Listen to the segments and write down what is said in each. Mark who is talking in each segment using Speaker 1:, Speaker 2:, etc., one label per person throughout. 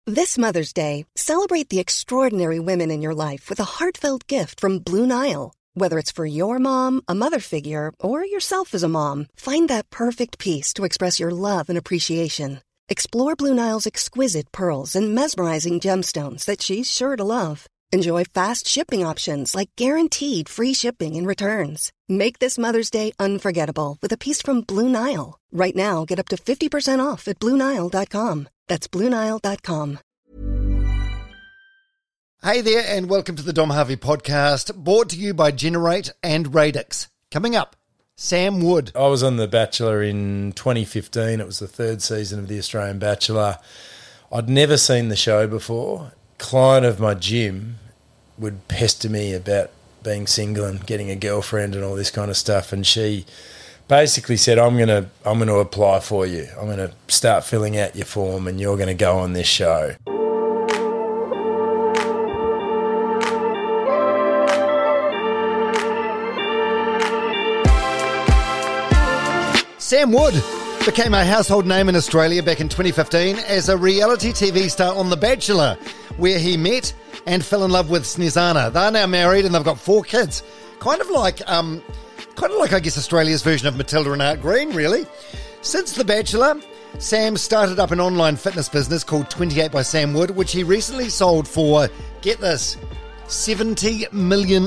Speaker 1: This Mother's Day, celebrate the extraordinary women in your life with a heartfelt gift from Blue Nile. Whether it's for your mom, a mother figure, or yourself as a mom, find that perfect piece to express your love and appreciation. Explore Blue Nile's exquisite pearls and mesmerizing gemstones that she's sure to love. Enjoy fast shipping options like guaranteed free shipping and returns. Make this Mother's Day unforgettable with a piece from Blue Nile. Right now, get up to 50% off at BlueNile.com. That's BlueNile.com.
Speaker 2: Hey there, and welcome to the Dom Harvey podcast, brought to you by Generate and Radix. Coming up, Sam Wood.
Speaker 3: I was on The Bachelor in 2015. It was the third season of The Australian Bachelor. I'd never seen the show before. Client of my gym would pester me about being single and getting a girlfriend and all this kind of stuff, and she basically said, I'm gonna apply for you. I'm going to start filling out your form and you're going to go on this show.
Speaker 2: Sam Wood became a household name in Australia back in 2015 as a reality TV star on The Bachelor, where he met and fell in love with Snezana. They're now married and they've got 4 kids. Kind of like, I guess, Australia's version of Matilda and Art Green, really. Since The Bachelor, Sam started up an online fitness business called 28 by Sam Wood, which he recently sold for, get this, $70 million.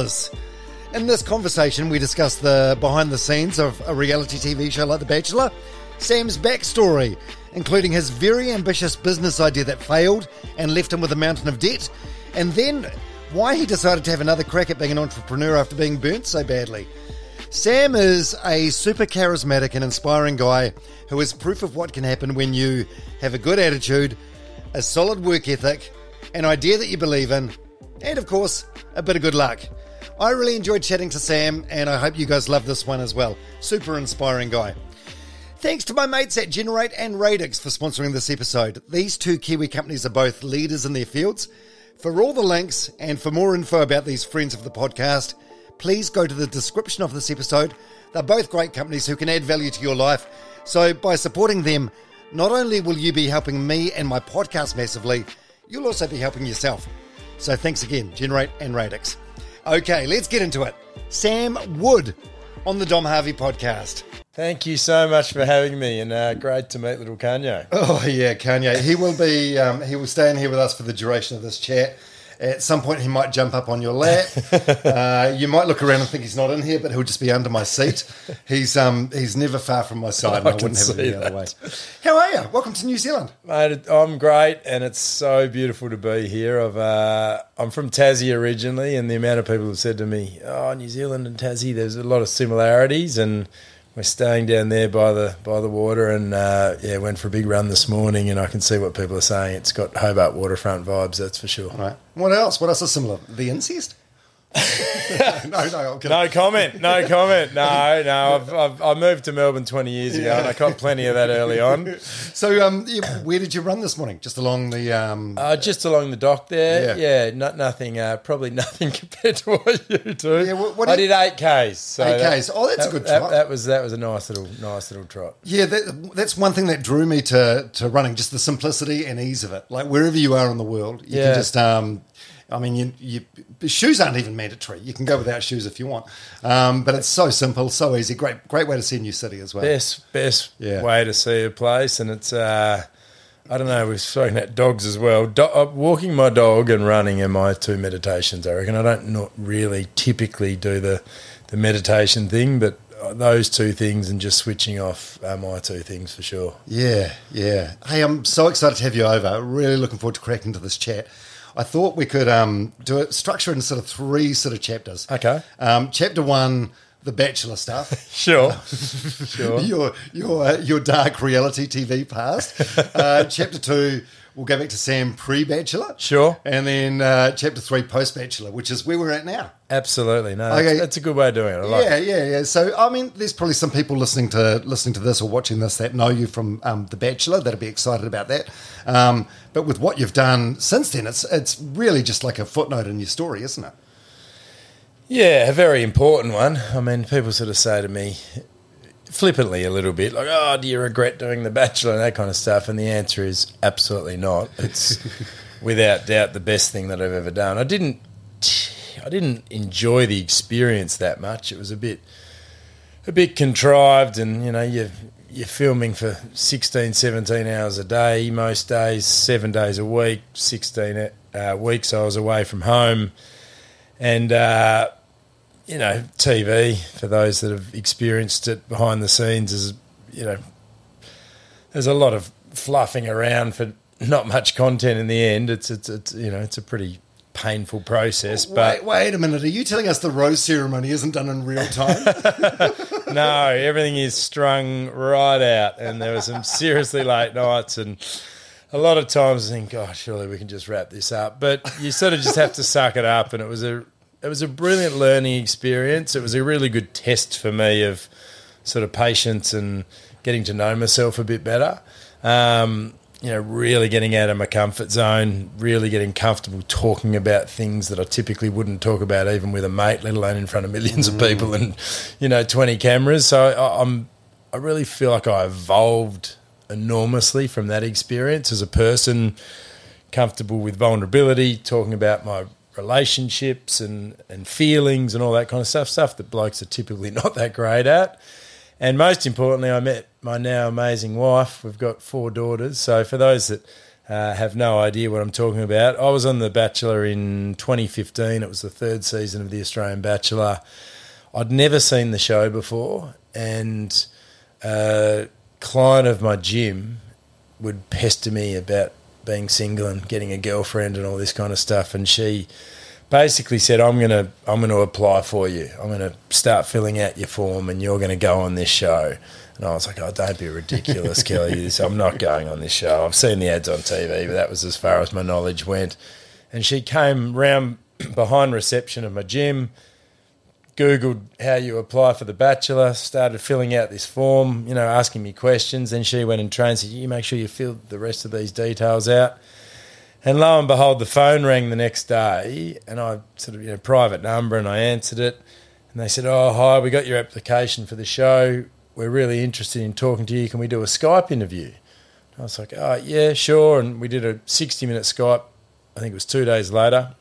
Speaker 2: In this conversation, we discussed the behind the scenes of a reality TV show like The Bachelor, Sam's backstory, including his very ambitious business idea that failed and left him with a mountain of debt, and then why he decided to have another crack at being an entrepreneur after being burnt so badly. Sam is a super charismatic and inspiring guy who is proof of what can happen when you have a good attitude, a solid work ethic, an idea that you believe in, and of course, a bit of good luck. I really enjoyed chatting to Sam, and I hope you guys love this one as well. Super inspiring guy. Thanks to my mates at Generate and Radix for sponsoring this episode. These 2 Kiwi companies are both leaders in their fields. For all the links and for more info about these friends of the podcast, please go to the description of this episode. They're both great companies who can add value to your life. So by supporting them, not only will you be helping me and my podcast massively, you'll also be helping yourself. So thanks again, Generate and Radix. Okay, let's get into it. Sam Wood on the Dom Harvey podcast.
Speaker 3: Thank you so much for having me, and great to meet little Kanye.
Speaker 2: Oh yeah, Kanye. He will stay in here with us for the duration of this chat. At some point, he might jump up on your lap. You might look around and think he's not in here, but he'll just be under my seat. He's never far from my side, and I wouldn't have it any other way. How are you? Welcome to New Zealand.
Speaker 3: Mate, I'm great, and it's so beautiful to be here. I'm from Tassie originally, and the amount of people have said to me, "Oh, New Zealand and Tassie, there's a lot of similarities," and we're staying down there by the water, and went for a big run this morning, and I can see what people are saying. It's got Hobart waterfront vibes, that's for sure.
Speaker 2: Right. What else? What else is similar? The incest?
Speaker 3: No comment. No. I moved to Melbourne 20 years ago, and I caught plenty of that early on.
Speaker 2: So, where did you run this morning? Just along the
Speaker 3: just along the dock there. Yeah, nothing. Probably nothing compared to what you do. Yeah, I did 8Ks. So
Speaker 2: 8Ks. That's a good trot.
Speaker 3: That was a nice little trot.
Speaker 2: Yeah, that's one thing that drew me to running, just the simplicity and ease of it. Like wherever you are in the world, you can just. Shoes aren't even mandatory. You can go without shoes if you want. But it's so simple, so easy. Great way to see a new city as well.
Speaker 3: Best way to see a place. And it's, I don't know, we've spoken about dogs as well. Walking my dog and running are my 2 meditations, I reckon. I don't not really typically do the meditation thing, but those 2 things and just switching off are my 2 things for sure. Yeah.
Speaker 2: Hey, I'm so excited to have you over. Really looking forward to cracking into this chat. I thought we could do it, structure it in sort of 3 sort of chapters.
Speaker 3: Okay.
Speaker 2: Chapter 1, the Bachelor stuff.
Speaker 3: Sure.
Speaker 2: Your dark reality TV past. Chapter 2, we'll go back to Sam pre-Bachelor.
Speaker 3: Sure.
Speaker 2: And then chapter 3, post-Bachelor, which is where we're at now.
Speaker 3: Absolutely. No, that's a good way of doing it. I like it.
Speaker 2: Yeah. So, I mean, there's probably some people listening to this or watching this that know you from The Bachelor that'll be excited about that. But with what you've done since then, it's really just like a footnote in your story, isn't it?
Speaker 3: Yeah, a very important one. I mean, people sort of say to me, flippantly a little bit, like, oh, do you regret doing The Bachelor and that kind of stuff? And the answer is absolutely not. It's without doubt the best thing that I've ever done. I didn't enjoy the experience that much. It was a bit contrived, and you're filming for 16, 17 hours a day most days, 7 days a week, 16 weeks I was away from home. And, TV, for those that have experienced it behind the scenes, is, there's a lot of fluffing around for not much content in the end. It's a pretty painful process. But
Speaker 2: wait a minute, are you telling us the rose ceremony isn't done in real time?
Speaker 3: No, everything is strung right out, and there were some seriously late nights, and a lot of times I think, oh, surely we can just wrap this up. But you sort of just have to suck it up, and it was a brilliant learning experience. It was a really good test for me of sort of patience and getting to know myself a bit better. Really getting out of my comfort zone, really getting comfortable talking about things that I typically wouldn't talk about even with a mate, let alone in front of millions of people and, 20 cameras. So I really feel like I evolved enormously from that experience as a person, comfortable with vulnerability, talking about my relationships and feelings and all that kind of stuff that blokes are typically not that great at. And most importantly, I met my now amazing wife. We've got 4 daughters. So for those that have no idea what I'm talking about, I was on The Bachelor in 2015. It was the 3rd season of The Australian Bachelor. I'd never seen the show before, and a client of my gym would pester me about being single and getting a girlfriend and all this kind of stuff, and she basically said, I'm gonna apply for you. I'm gonna start filling out your form, and you're gonna go on this show. And I was like, oh, don't be ridiculous, Kelly. I'm not going on this show. I've seen the ads on TV, but that was as far as my knowledge went. And she came round behind reception of my gym, Googled how you apply for The Bachelor, started filling out this form, asking me questions. Then she went and trained, said, you make sure you fill the rest of these details out. And lo and behold, the phone rang the next day, and I sort of, private number, and I answered it. And they said, oh, hi, we got your application for the show. We're really interested in talking to you. Can we do a Skype interview? And I was like, oh, yeah, sure. And we did a 60-minute Skype. I think it was 2 days later.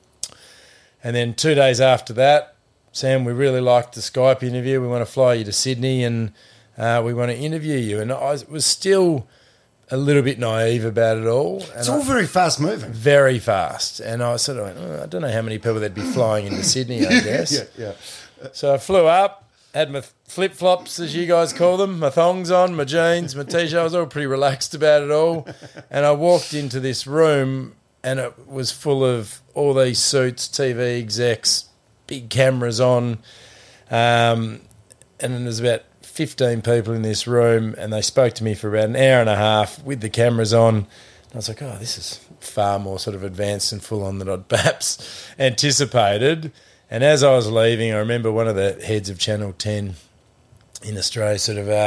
Speaker 3: And then 2 days after that, Sam, we really liked the Skype interview. We want to fly you to Sydney, and we want to interview you. And I was still a little bit naive about it all. And
Speaker 2: it's all very fast moving.
Speaker 3: Very fast. And I sort of went, oh, I don't know how many people there'd be flying into Sydney, I guess.
Speaker 2: Yeah.
Speaker 3: So I flew up, had my flip-flops, as you guys call them, my thongs on, my jeans, my T-shirt. I was all pretty relaxed about it all. And I walked into this room, and it was full of all these suits, TV execs, big cameras on. And then there's about 15 people in this room, and they spoke to me for about an hour and a half with the cameras on. And I was like, oh, this is far more sort of advanced and full on than I'd perhaps anticipated. And as I was leaving, I remember one of the heads of Channel 10 in Australia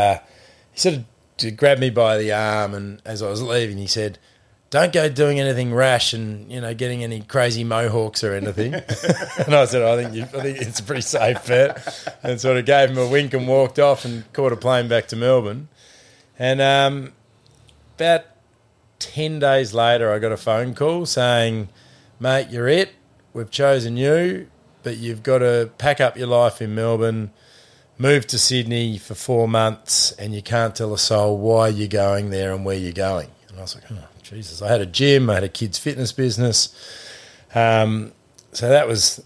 Speaker 3: he grabbed me by the arm, and as I was leaving, he said, don't go doing anything rash and, getting any crazy mohawks or anything. And I said, I think it's a pretty safe bet. And sort of gave him a wink and walked off and caught a plane back to Melbourne. And about 10 days later, I got a phone call saying, mate, you're it. We've chosen you, but you've got to pack up your life in Melbourne, move to Sydney for 4 months, and you can't tell a soul why you're going there and where you're going. And I was like, oh, Jesus, I had a gym, I had a kids' fitness business. So that was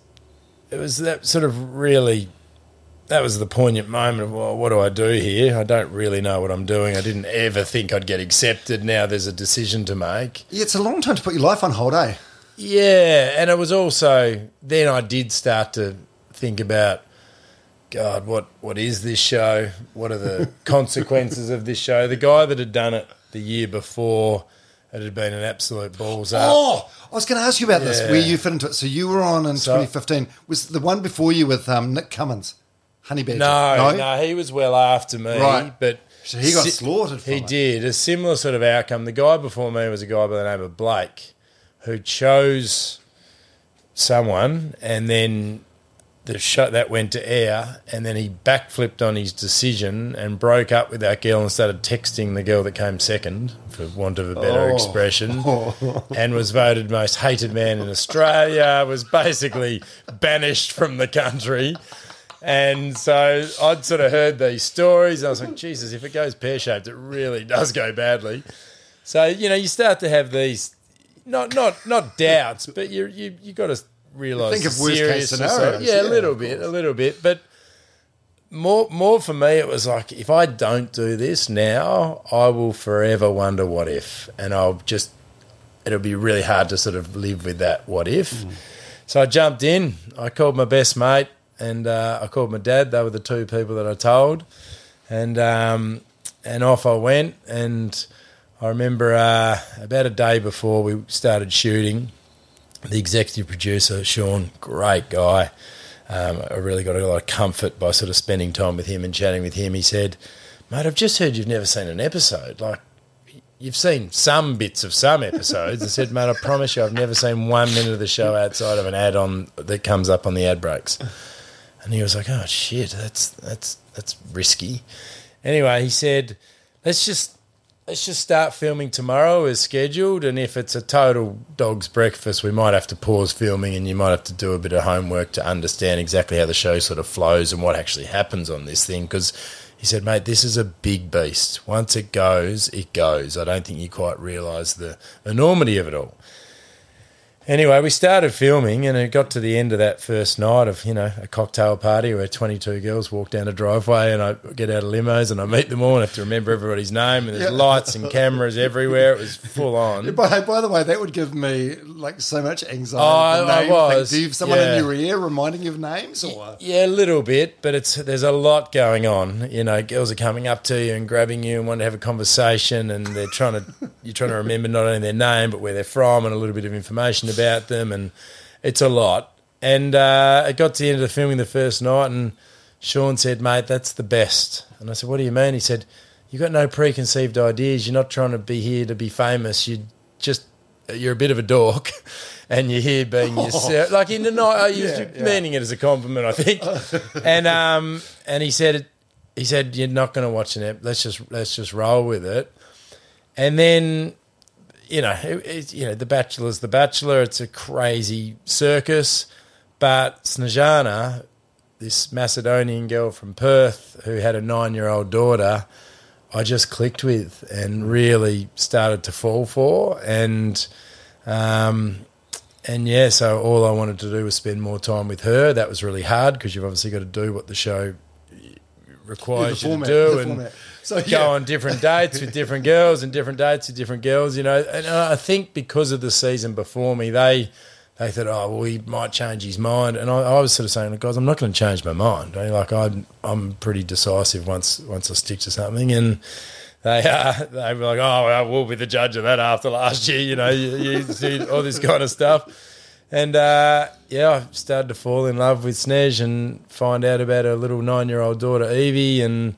Speaker 3: the poignant moment of, well, what do I do here? I don't really know what I'm doing. I didn't ever think I'd get accepted. Now there's a decision to make.
Speaker 2: Yeah, it's a long time to put your life on hold, eh?
Speaker 3: Yeah, and it was also, then I did start to think about, God, what is this show? What are the consequences of this show? The guy that had done it the year before, it had been an absolute balls up.
Speaker 2: Oh, I was going to ask you about this, where you fit into it. So you were on in 2015. Was the one before you with Nick Cummins, Honey Badger?
Speaker 3: No, he was well after me.
Speaker 2: Right.
Speaker 3: But
Speaker 2: so he got slaughtered from it.
Speaker 3: He did. A similar sort of outcome. The guy before me was a guy by the name of Blake, who chose someone and then the show that went to air, and then he backflipped on his decision and broke up with that girl and started texting the girl that came second, for want of a better expression, and was voted most hated man in Australia, was basically banished from the country. And so I'd sort of heard these stories, and I was like, Jesus, if it goes pear-shaped, it really does go badly. So, you start to have these, not doubts, but you got to realise
Speaker 2: think of worst case scenarios.
Speaker 3: Yeah, a little bit. But more for me, it was like, if I don't do this now, I will forever wonder what if, and it'll be really hard to sort of live with that what if. So I jumped in. I called my best mate, and I called my dad. They were the two people that I told, and off I went. And I remember about a day before we started shooting, the executive producer, Sean, great guy. I really got a lot of comfort by sort of spending time with him and chatting with him. He said, mate, I've just heard you've never seen an episode. Like, you've seen some bits of some episodes. I said, mate, I promise you I've never seen 1 minute of the show outside of an ad on that comes up on the ad breaks. And he was like, oh, shit, that's risky. Anyway, he said, let's just start filming tomorrow as scheduled, and if it's a total dog's breakfast, we might have to pause filming and you might have to do a bit of homework to understand exactly how the show sort of flows and what actually happens on this thing, because he said, mate, this is a big beast. Once it goes, it goes. I don't think you quite realise the enormity of it all. Anyway, we started filming, and it got to the end of that first night of, a cocktail party where 22 girls walk down a driveway, and I get out of limos and I meet them all and have to remember everybody's name, and there's lights and cameras everywhere. It was full on.
Speaker 2: By the way, that would give me like so much anxiety.
Speaker 3: I was.
Speaker 2: Do you have someone in your ear reminding you of names? Or?
Speaker 3: Yeah, a little bit, but there's a lot going on. Girls are coming up to you and grabbing you and wanting to have a conversation, and you're trying to remember not only their name but where they're from and a little bit of information about them, and it's a lot. And it got to the end of the filming the first night, and Sean said, mate, that's the best. And I said, what do you mean? He said, you've got no preconceived ideas. You're not trying to be here to be famous. You're a bit of a dork, and you're here being yourself. Like in the night, I was meaning it as a compliment, I think. And he said you're not going to watch an ep. Let's just roll with it. And then, The Bachelor's The Bachelor. It's a crazy circus. But Snezana, this Macedonian girl from Perth who had a 9-year-old daughter, I just clicked with and really started to fall for. And so all I wanted to do was spend more time with her. That was really hard because you've obviously got to do what the show requires you to do, and go on different dates with different girls and different dates with different girls, And I think because of the season before me, they thought, oh, well, he might change his mind. And I was sort of saying, guys, I'm not going to change my mind. Like I'm pretty decisive once I stick to something. And they were like, oh, well, we'll be the judge of that after last year, you see all this kind of stuff. And, I started to fall in love with Snez and find out about her little 9-year-old daughter, Evie, and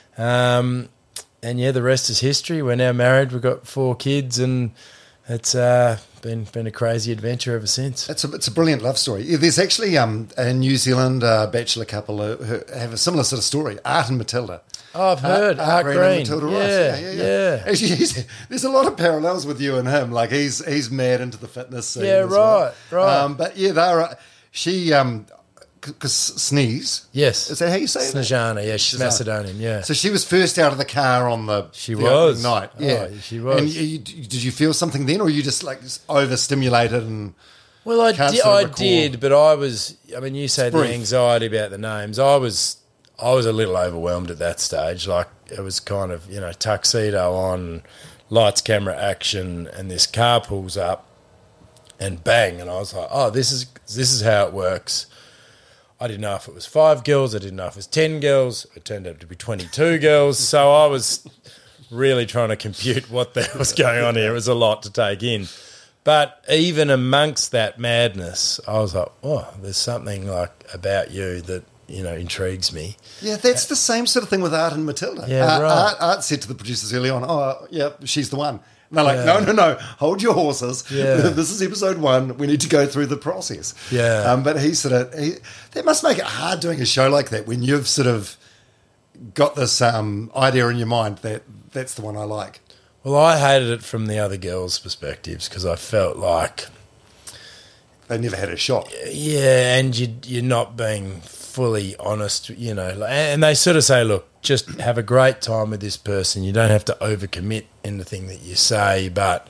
Speaker 3: the rest is history. We're now married. We've got 4 kids, and it's been a crazy adventure ever since.
Speaker 2: It's a brilliant love story. There's actually a New Zealand bachelor couple who have a similar sort of story, Art and Matilda.
Speaker 3: Oh, I've heard. Art Green. And Matilda Ross. Yeah. Actually,
Speaker 2: there's a lot of parallels with you and him. Like he's mad into the fitness scene.
Speaker 3: Yeah, right.
Speaker 2: But yeah, they're she because Sneeze.
Speaker 3: Yes.
Speaker 2: Is that how you say it?
Speaker 3: Snezana, yeah, she's Macedonian, yeah.
Speaker 2: So she was first out of the car on the opening night. Yeah,
Speaker 3: she was.
Speaker 2: And did you feel something then, or were you just like overstimulated and?
Speaker 3: Well, I did, but I was. I mean, you said the anxiety about the names. I was a little overwhelmed at that stage. Like it was kind of tuxedo on, lights, camera, action, and this car pulls up, and bang, and I was like, oh, this is how it works. I didn't know if it was 5 girls. I didn't know if it was 10 girls. It turned out to be 22 girls. So I was really trying to compute what the hell was going on here. It was a lot to take in. But even amongst that madness, I was like, oh, there's something like about you that, intrigues me.
Speaker 2: Yeah, that's the same sort of thing with Art and Matilda.
Speaker 3: Yeah, right.
Speaker 2: Art said to the producers early on, oh, yeah, she's the one. And they're like, no, hold your horses.
Speaker 3: Yeah.
Speaker 2: This is episode 1. We need to go through the process.
Speaker 3: Yeah.
Speaker 2: But that must make it hard doing a show like that when you've sort of got this idea in your mind that that's the one I like.
Speaker 3: Well, I hated it from the other girls' perspectives because I felt like...
Speaker 2: They never had a shot.
Speaker 3: Yeah, and you're not being fully honest, And they sort of say, look, just have a great time with this person. You don't have to overcommit anything that you say, but,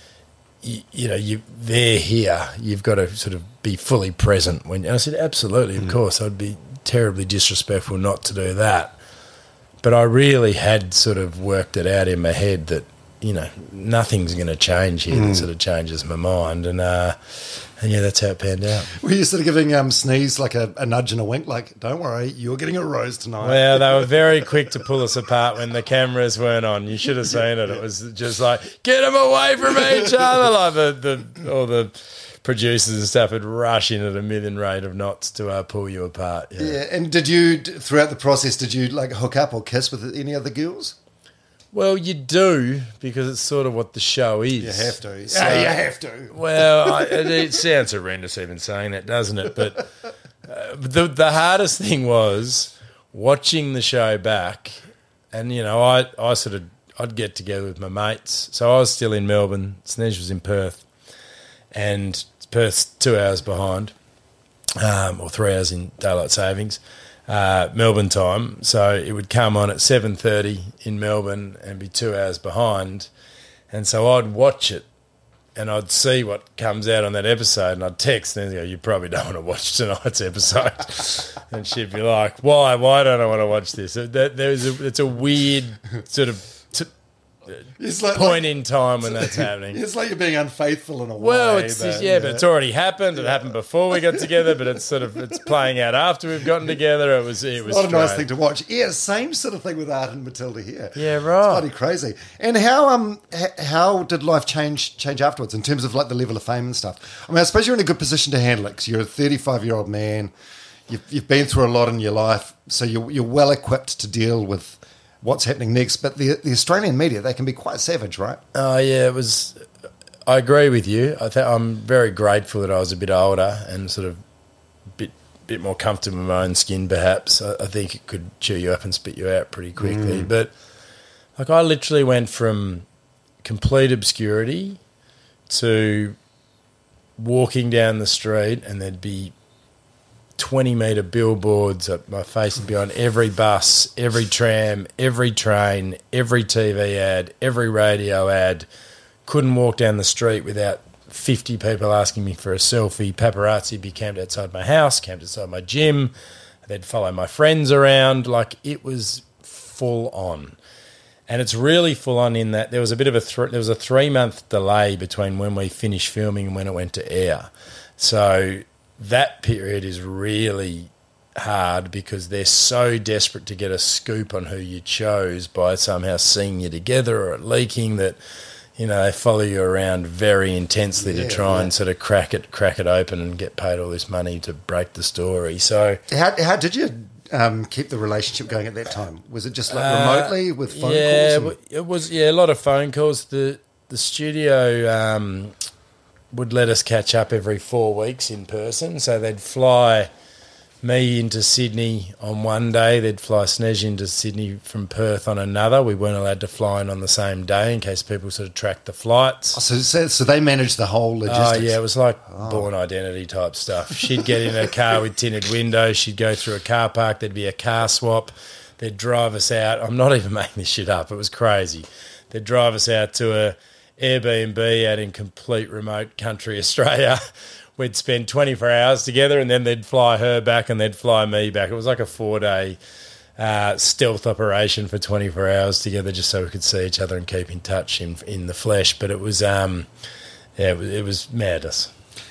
Speaker 3: they're here. You've got to sort of be fully present. And I said, absolutely, of course. I'd be terribly disrespectful not to do that. But I really had sort of worked it out in my head that, nothing's going to change here that sort of changes my mind. And yeah, that's how it panned out.
Speaker 2: Were you sort of giving Sneeze like a nudge and a wink, like, don't worry, you're getting a rose tonight?
Speaker 3: Well, they were very quick to pull us apart when the cameras weren't on. You should have seen it. It was just like, get them away from each other. Like all the producers and stuff would rush in at a million rate of knots to pull you apart.
Speaker 2: Yeah, and did you, throughout the process, did you like hook up or kiss with any other girls?
Speaker 3: Well, you do, because it's sort of what the show is.
Speaker 2: You have to. So, you have to.
Speaker 3: Well, it sounds horrendous even saying that, doesn't it? But the hardest thing was watching the show back, and, I'd get together with my mates. So I was still in Melbourne. Snesh was in Perth, and Perth's 2 hours behind, or 3 hours in daylight savings. Melbourne time, so it would come on at 7:30 in Melbourne and be 2 hours behind, and so I'd watch it and I'd see what comes out on that episode, and I'd text and go, you probably don't want to watch tonight's episode. And she'd be like, why don't I want to watch this? It's a weird sort of point in time when that's happening.
Speaker 2: It's like you're being unfaithful in a way.
Speaker 3: Well, but it's already happened. It happened before we got together, but it's playing out after we've gotten together. It was
Speaker 2: not a nice thing to watch. Yeah, same sort of thing with Art and Matilda here.
Speaker 3: Yeah, right.
Speaker 2: It's bloody crazy. And how did life change afterwards in terms of like the level of fame and stuff? I mean, I suppose you're in a good position to handle it because you're a 35-year-old man. You've been through a lot in your life, so you're well equipped to deal with what's happening next. But the Australian media, they can be quite savage, right?
Speaker 3: Oh, yeah, it was... I agree with you. I'm very grateful that I was a bit older and sort of a bit more comfortable in my own skin, perhaps. I think it could chew you up and spit you out pretty quickly. But like I literally went from complete obscurity to walking down the street and there'd be 20-metre billboards. My face would be on every bus, every tram, every train, every TV ad, every radio ad. Couldn't walk down the street without 50 people asking me for a selfie. Paparazzi would be camped outside my house, camped outside my gym. They'd follow my friends around. Like, it was full on. And it's really full on in that there was a bit of there was a 3-month delay between when we finished filming and when it went to air. So that period is really hard because they're so desperate to get a scoop on who you chose by somehow seeing you together or leaking that, they follow you around very intensely to try and sort of crack it open and get paid all this money to break the story. So
Speaker 2: how did you keep the relationship going at that time? Was it just like remotely with phone calls?
Speaker 3: Yeah, it was. Yeah, a lot of phone calls. The studio would let us catch up every 4 weeks in person. So they'd fly me into Sydney on one day. They'd fly Snesh into Sydney from Perth on another. We weren't allowed to fly in on the same day in case people sort of tracked the flights.
Speaker 2: Oh, so they managed the whole logistics?
Speaker 3: Oh, yeah, it was like Born Identity type stuff. She'd get in a car with tinted windows. She'd go through a car park. There'd be a car swap. They'd drive us out. I'm not even making this shit up. It was crazy. They'd drive us out to a Airbnb out in complete remote country Australia. We'd spend 24 hours together and then they'd fly her back and they'd fly me back. It was like a 4-day stealth operation for 24 hours together just so we could see each other and keep in touch in the flesh. But it was, it was madness.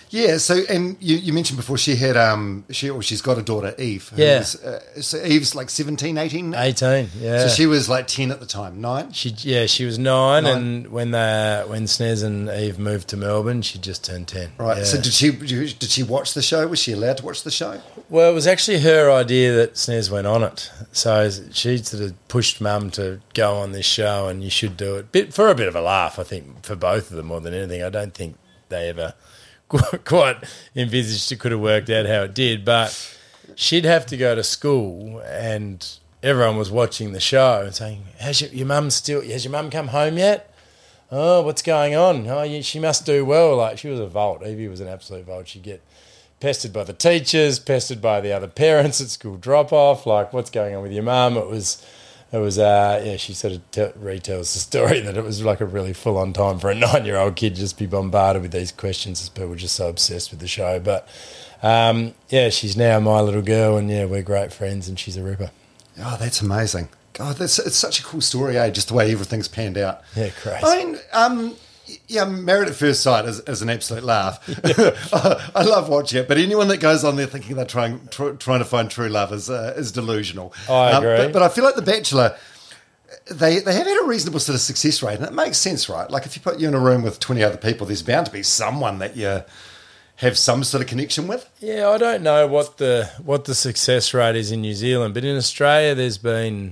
Speaker 2: Yeah, so, and you mentioned before she's got a daughter, Eve.
Speaker 3: Yeah.
Speaker 2: So Eve's like 17, 18?
Speaker 3: 18, yeah.
Speaker 2: So she was like 10 at the time, 9?
Speaker 3: She was 9, and when Snez and Eve moved to Melbourne, she just turned 10.
Speaker 2: Right,
Speaker 3: yeah.
Speaker 2: so did she watch the show? Was she allowed to watch the show?
Speaker 3: Well, it was actually her idea that Snez went on it. So she sort of pushed Mum to go on this show, and you should do it. For a bit of a laugh, I think, for both of them more than anything. I don't think they ever quite envisaged it could have worked out how it did, but she'd have to go to school and everyone was watching the show and saying, has your mum come home yet? Oh, what's going on? Oh, she must do well. Like, she was a volt. Evie was an absolute volt. She'd get pestered by the teachers, pestered by the other parents at school drop-off, like, what's going on with your mum? She sort of retells the story that it was like a really full-on time for a 9-year-old kid just be bombarded with these questions as people were just so obsessed with the show. But, she's now my little girl, and, we're great friends, and she's a ripper.
Speaker 2: Oh, that's amazing. God, it's such a cool story, just the way everything's panned out.
Speaker 3: Yeah, crazy.
Speaker 2: I mean, Married at First Sight is an absolute laugh. I love watching it, but anyone that goes on there thinking they're trying to find true love is delusional.
Speaker 3: I agree.
Speaker 2: But I feel like The Bachelor, they have had a reasonable sort of success rate, and it makes sense, right? Like, if you put you in a room with 20 other people, there's bound to be someone that you have some sort of connection with.
Speaker 3: Yeah, I don't know what the success rate is in New Zealand, but in Australia there's been,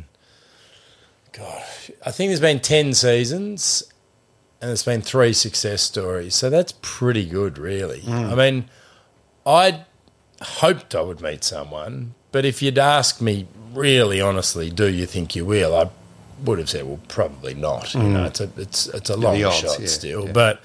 Speaker 3: I think there's been 10 seasons, and there's been 3 success stories. So that's pretty good, really. I mean, I hoped I would meet someone, but if you'd asked me really honestly, do you think you will, I would have said, well, probably not. You know, it's a long shot still. Yeah. But,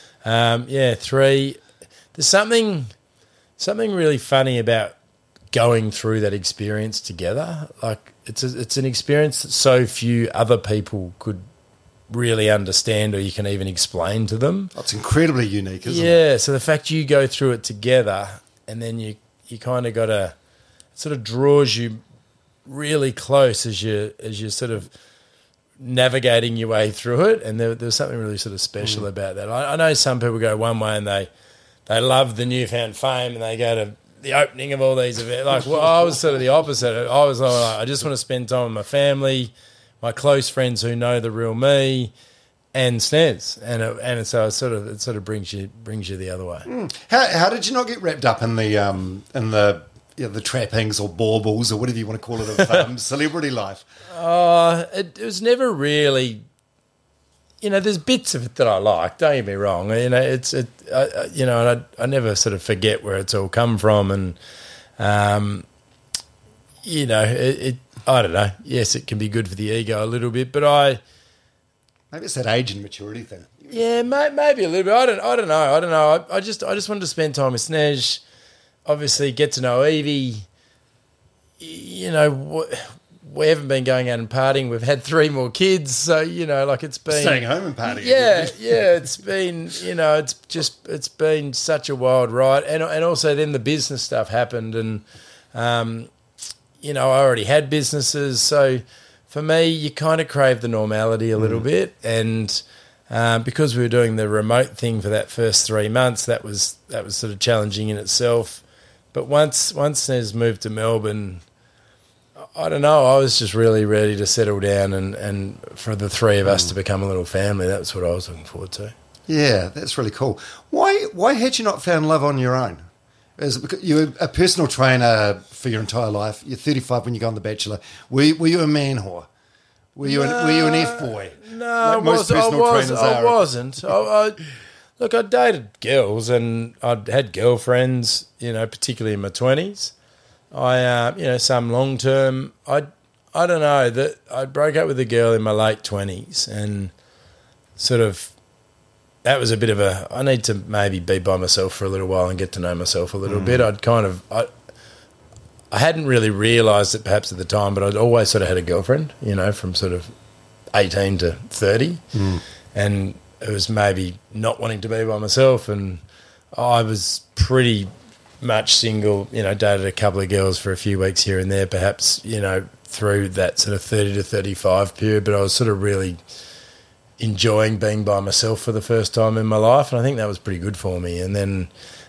Speaker 3: 3. There's something really funny about going through that experience together. Like, it's an experience that so few other people could really understand or you can even explain to them.
Speaker 2: It's incredibly unique, isn't it?
Speaker 3: Yeah, so the fact you go through it together and then you kind of got to, it sort of draws you really close as you're sort of navigating your way through it, and there's something really sort of special about that. I know some people go one way and they love the newfound fame and they go to the opening of all these events. Like, well, I was sort of the opposite. I was like, I just want to spend time with my family, my close friends who know the real me, and Snez, and so it sort of brings you the other way.
Speaker 2: How did you not get wrapped up in the trappings or baubles or whatever you want to call it of celebrity life?
Speaker 3: It was never really. There's bits of it that I like. Don't get me wrong. I never sort of forget where it's all come from, and I don't know. Yes, it can be good for the ego a little bit, but
Speaker 2: maybe it's that age and maturity thing.
Speaker 3: Yeah, maybe a little bit. I don't know. I just wanted to spend time with Snez. Obviously, get to know Evie. We haven't been going out and partying. We've had 3 more kids, so it's been
Speaker 2: staying home and partying.
Speaker 3: Yeah. It's been it's been such a wild ride, and also then the business stuff happened, and I already had businesses, so for me, you kind of crave the normality a little bit, and because we were doing the remote thing for that first 3 months, that was sort of challenging in itself. But once Snez moved to Melbourne, I don't know, I was just really ready to settle down and for the 3 of us to become a little family. That's what I was looking forward to. Yeah,
Speaker 2: that's really cool. Why had you not found love on your own? Is it because you were a personal trainer for your entire life? You're 35 when you go on The Bachelor. Were you a man whore? Were you an F-boy?
Speaker 3: No,
Speaker 2: like most personal trainers are.
Speaker 3: I wasn't. Look, I dated girls and I'd had girlfriends, particularly in my 20s. Some long term. I don't know, that I broke up with a girl in my late 20s, and sort of that was a bit of I need to maybe be by myself for a little while and get to know myself a little bit. I hadn't really realised it perhaps at the time, but I'd always sort of had a girlfriend, from sort of 18 to 30, and it was maybe not wanting to be by myself, and I was pretty much single, dated a couple of girls for a few weeks here and there, perhaps, through that sort of 30 to 35 period, but I was sort of really, enjoying being by myself for the first time in my life, and I think that was pretty good for me. And then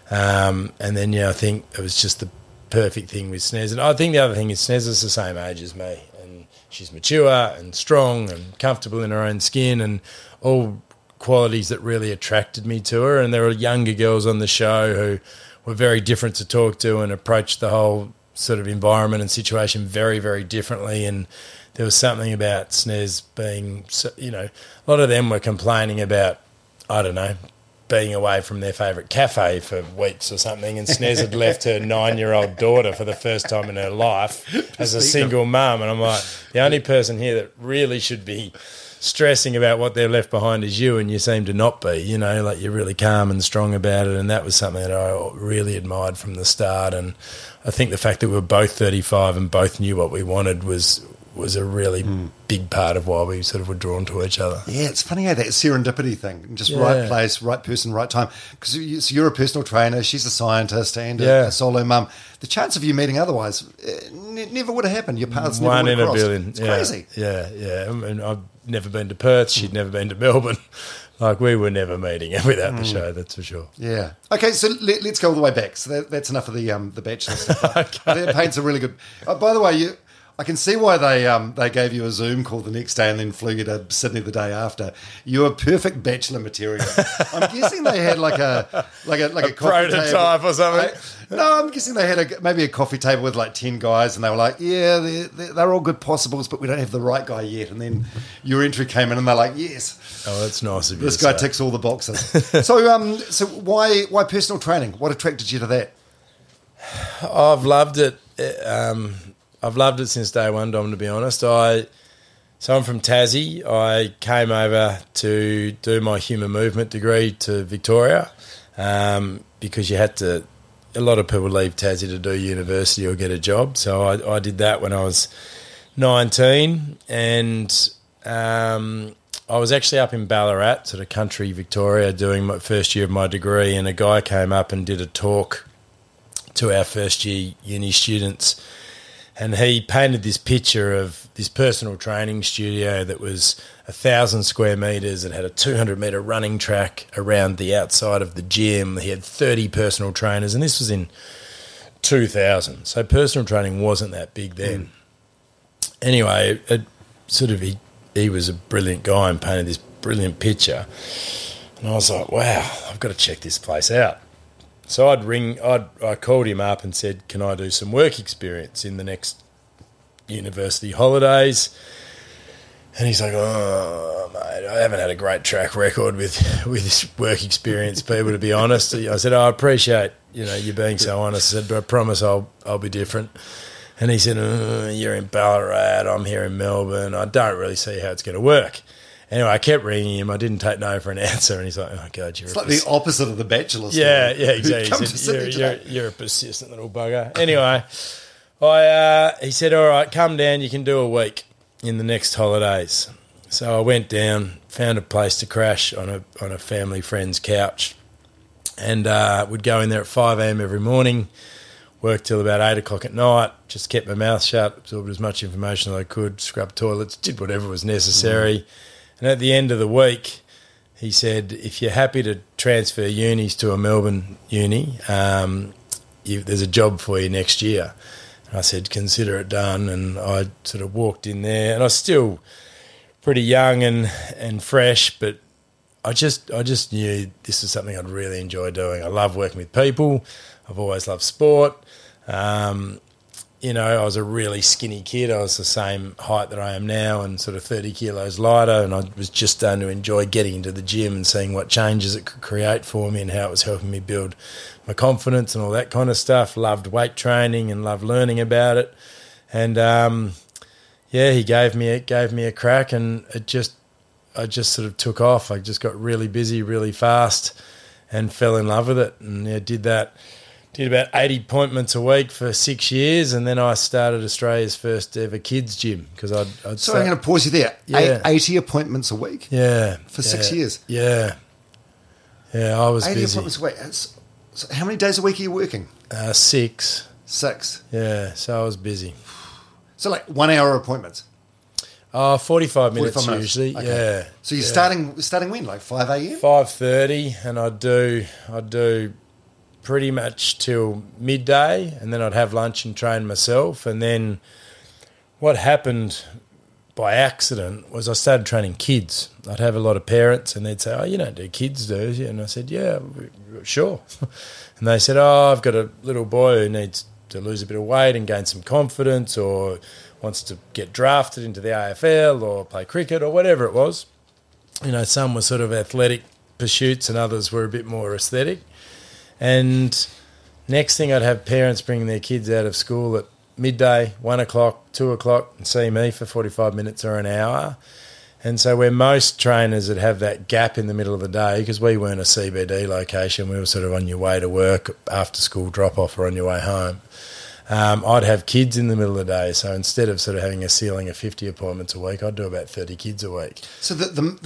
Speaker 3: I think it was just the perfect thing with Snez. And I think the other thing is Snez is the same age as me, and she's mature and strong and comfortable in her own skin, and all qualities that really attracted me to her. And there were younger girls on the show who were very different to talk to and approached the whole sort of environment and situation very, very differently. And there was something about Snez being, a lot of them were complaining about, I don't know, being away from their favourite cafe for weeks or something, and Snez had left her 9-year-old daughter for the first time in her life as a single mum. And I'm like, the only person here that really should be stressing about what they've left behind is you, and you seem to not be, like you're really calm and strong about it. And that was something that I really admired from the start. And I think the fact that we were both 35 and both knew what we wanted was a really big part of why we sort of were drawn to each other.
Speaker 2: Yeah, it's funny how that serendipity thing, just right place, right person, right time. Because you're a personal trainer, she's a scientist and a solo mum. The chance of you meeting otherwise never would have happened. Your paths never
Speaker 3: One
Speaker 2: would have
Speaker 3: in a
Speaker 2: crossed.
Speaker 3: billion.
Speaker 2: It's crazy.
Speaker 3: Yeah. I mean, I've never been to Perth. She'd never been to Melbourne. Like, we were never meeting without the show, that's for sure.
Speaker 2: Yeah. Okay, so let's go all the way back. So that's enough of the Bachelor stuff. Okay. That paints a really good... by the way, I can see why they gave you a Zoom call the next day and then flew you to Sydney the day after. You were perfect Bachelor material. I'm guessing they had like a coffee
Speaker 3: prototype
Speaker 2: table
Speaker 3: or something.
Speaker 2: No, I'm guessing they had maybe a coffee table with like 10 guys, and they were like, yeah, they're all good possibles, but we don't have the right guy yet. And then your entry came in, and they're like, yes.
Speaker 3: Oh, that's nice of you.
Speaker 2: This guy ticks all the boxes. So why personal training? What attracted you to that?
Speaker 3: I've loved it. I've loved it since day one, Dom, to be honest. So I'm from Tassie. I came over to do my human movement degree to Victoria because you had to... A lot of people leave Tassie to do university or get a job. So I did that when I was 19, and I was actually up in Ballarat, sort of country Victoria, doing my first year of my degree, and a guy came up and did a talk to our first year uni students. And he painted this picture of this personal training studio that was 1,000 square metres. It had a 200-metre running track around the outside of the gym. He had 30 personal trainers, and this was in 2000. So personal training wasn't that big then. Anyway, he was a brilliant guy and painted this brilliant picture. And I was like, wow, I've got to check this place out. So I called him up and said, can I do some work experience in the next university holidays? And he's like, oh, mate, I haven't had a great track record with this work experience, people, to be honest. I said, I appreciate, you being so honest. I said, but I promise I'll be different. And he said, you're in Ballarat, I'm here in Melbourne. I don't really see how it's going to work. Anyway, I kept ringing him. I didn't take no for an answer. And he's like, oh, God,
Speaker 2: it's like the opposite of the Bachelor story.
Speaker 3: Yeah, exactly. He said, you're a persistent little bugger. Anyway, he said, all right, come down. You can do a week in the next holidays. So I went down, found a place to crash on a family friend's couch, and would go in there at 5 a.m. every morning, work till about 8 o'clock at night, just kept my mouth shut, absorbed as much information as I could, scrubbed toilets, did whatever was necessary. And at the end of the week, he said, if you're happy to transfer unis to a Melbourne uni, there's a job for you next year. And I said, consider it done. And I sort of walked in there, and I was still pretty young and fresh, but I just knew this was something I'd really enjoy doing. I love working with people. I've always loved sport. I was a really skinny kid. I was the same height that I am now and sort of 30 kilos lighter, and I was just starting to enjoy getting into the gym and seeing what changes it could create for me and how it was helping me build my confidence and all that kind of stuff. Loved weight training and loved learning about it. And, he gave me a crack, and I just sort of took off. I just got really busy really fast and fell in love with it, and did that. Did about 80 appointments a week for 6 years, and then I started Australia's first ever kids gym because I'd
Speaker 2: So I'm going to pause you there.
Speaker 3: Yeah.
Speaker 2: 80 appointments a week?
Speaker 3: Yeah.
Speaker 2: For 6 years?
Speaker 3: Yeah. Yeah, I was
Speaker 2: 80
Speaker 3: busy.
Speaker 2: 80 appointments a week. So how many days a week are you working?
Speaker 3: 6.
Speaker 2: 6.
Speaker 3: Yeah, so I was busy.
Speaker 2: So like 1 hour appointments?
Speaker 3: Oh, 45 minutes
Speaker 2: 45 minutes.
Speaker 3: usually,
Speaker 2: Okay.
Speaker 3: yeah.
Speaker 2: So you're starting when, like 5 a.m.?
Speaker 3: 5:30, and I'd do pretty much till midday, and then I'd have lunch and train myself. And then what happened by accident was I started training kids. I'd have a lot of parents, and they'd say, "Oh, you don't do kids, do you?" And I said, "Yeah, sure." And they said, "Oh, I've got a little boy who needs to lose a bit of weight and gain some confidence, or wants to get drafted into the AFL or play cricket or whatever it was." You know, some were sort of athletic pursuits and others were a bit more aesthetic. And next thing, I'd have parents bringing their kids out of school at midday, 1 o'clock, 2 o'clock, and see me for 45 minutes or an hour. And so where most trainers would have that gap in the middle of the day, because we weren't a CBD location, we were sort of on your way to work, after school drop-off, or on your way home. I'd have kids in the middle of the day. So instead of sort of having a ceiling of 50 appointments a week, I'd do about 30 kids a week.
Speaker 2: So the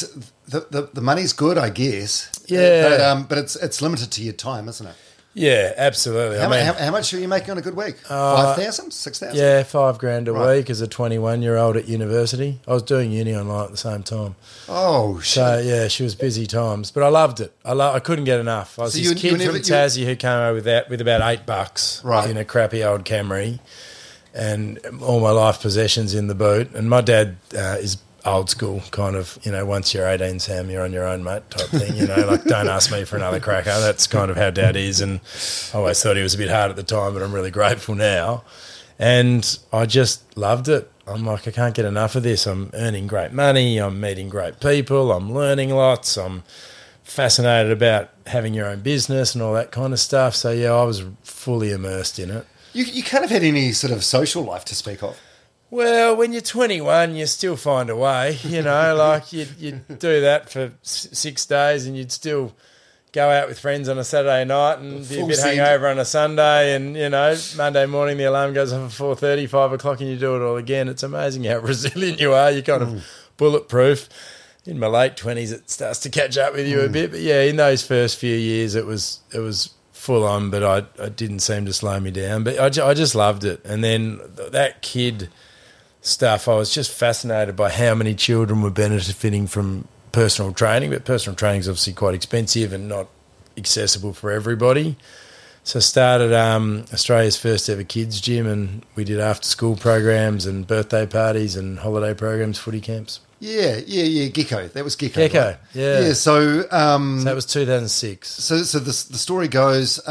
Speaker 2: money's good, I guess.
Speaker 3: Yeah.
Speaker 2: But it's limited to your time, isn't it?
Speaker 3: Yeah, absolutely.
Speaker 2: How much are you making on a good week? 5,000, 6,000?
Speaker 3: Yeah, $5,000 a
Speaker 2: Right.
Speaker 3: week as a 21-year-old at university. I was doing uni online at the same time.
Speaker 2: Oh, shit.
Speaker 3: So, yeah, she was busy times. But I loved it. I couldn't get enough. I was
Speaker 2: So
Speaker 3: this kid from Tassie who came over with about $8
Speaker 2: Right.
Speaker 3: in a crappy old Camry and all my life possessions in the boot. And my dad is old school, kind of, you know, once you're 18, Sam, you're on your own, mate, type thing, you know, like, don't ask me for another cracker. That's kind of how Dad is, and I always thought he was a bit hard at the time, but I'm really grateful now. And I just loved it. I'm like, I can't get enough of this. I'm earning great money, I'm meeting great people, I'm learning lots, I'm fascinated about having your own business and all that kind of stuff. So, yeah, I was fully immersed in it.
Speaker 2: You can't have had any sort of social life to speak of.
Speaker 3: Well, when you're 21, you still find a way, you know, like you'd do that for 6 days and you'd still go out with friends on a Saturday night and be a bit hungover on a Sunday, and, you know, Monday morning the alarm goes off at 4:30, 5 o'clock, and you do it all again. It's amazing how resilient you are. You're kind of bulletproof. In my late 20s, it starts to catch up with you a bit. But, yeah, in those first few years, it was full on, but I didn't seem to slow me down. But I just loved it. And then that kid stuff, I was just fascinated by how many children were benefiting from personal training, but personal training is obviously quite expensive and not accessible for everybody. So I started Australia's first ever kids gym, and we did after school programs and birthday parties and holiday programs, footy camps.
Speaker 2: Yeah, Gecko. That was Gecko.
Speaker 3: Gecko,
Speaker 2: right?
Speaker 3: yeah.
Speaker 2: Yeah, so...
Speaker 3: So that was 2006.
Speaker 2: So the story goes,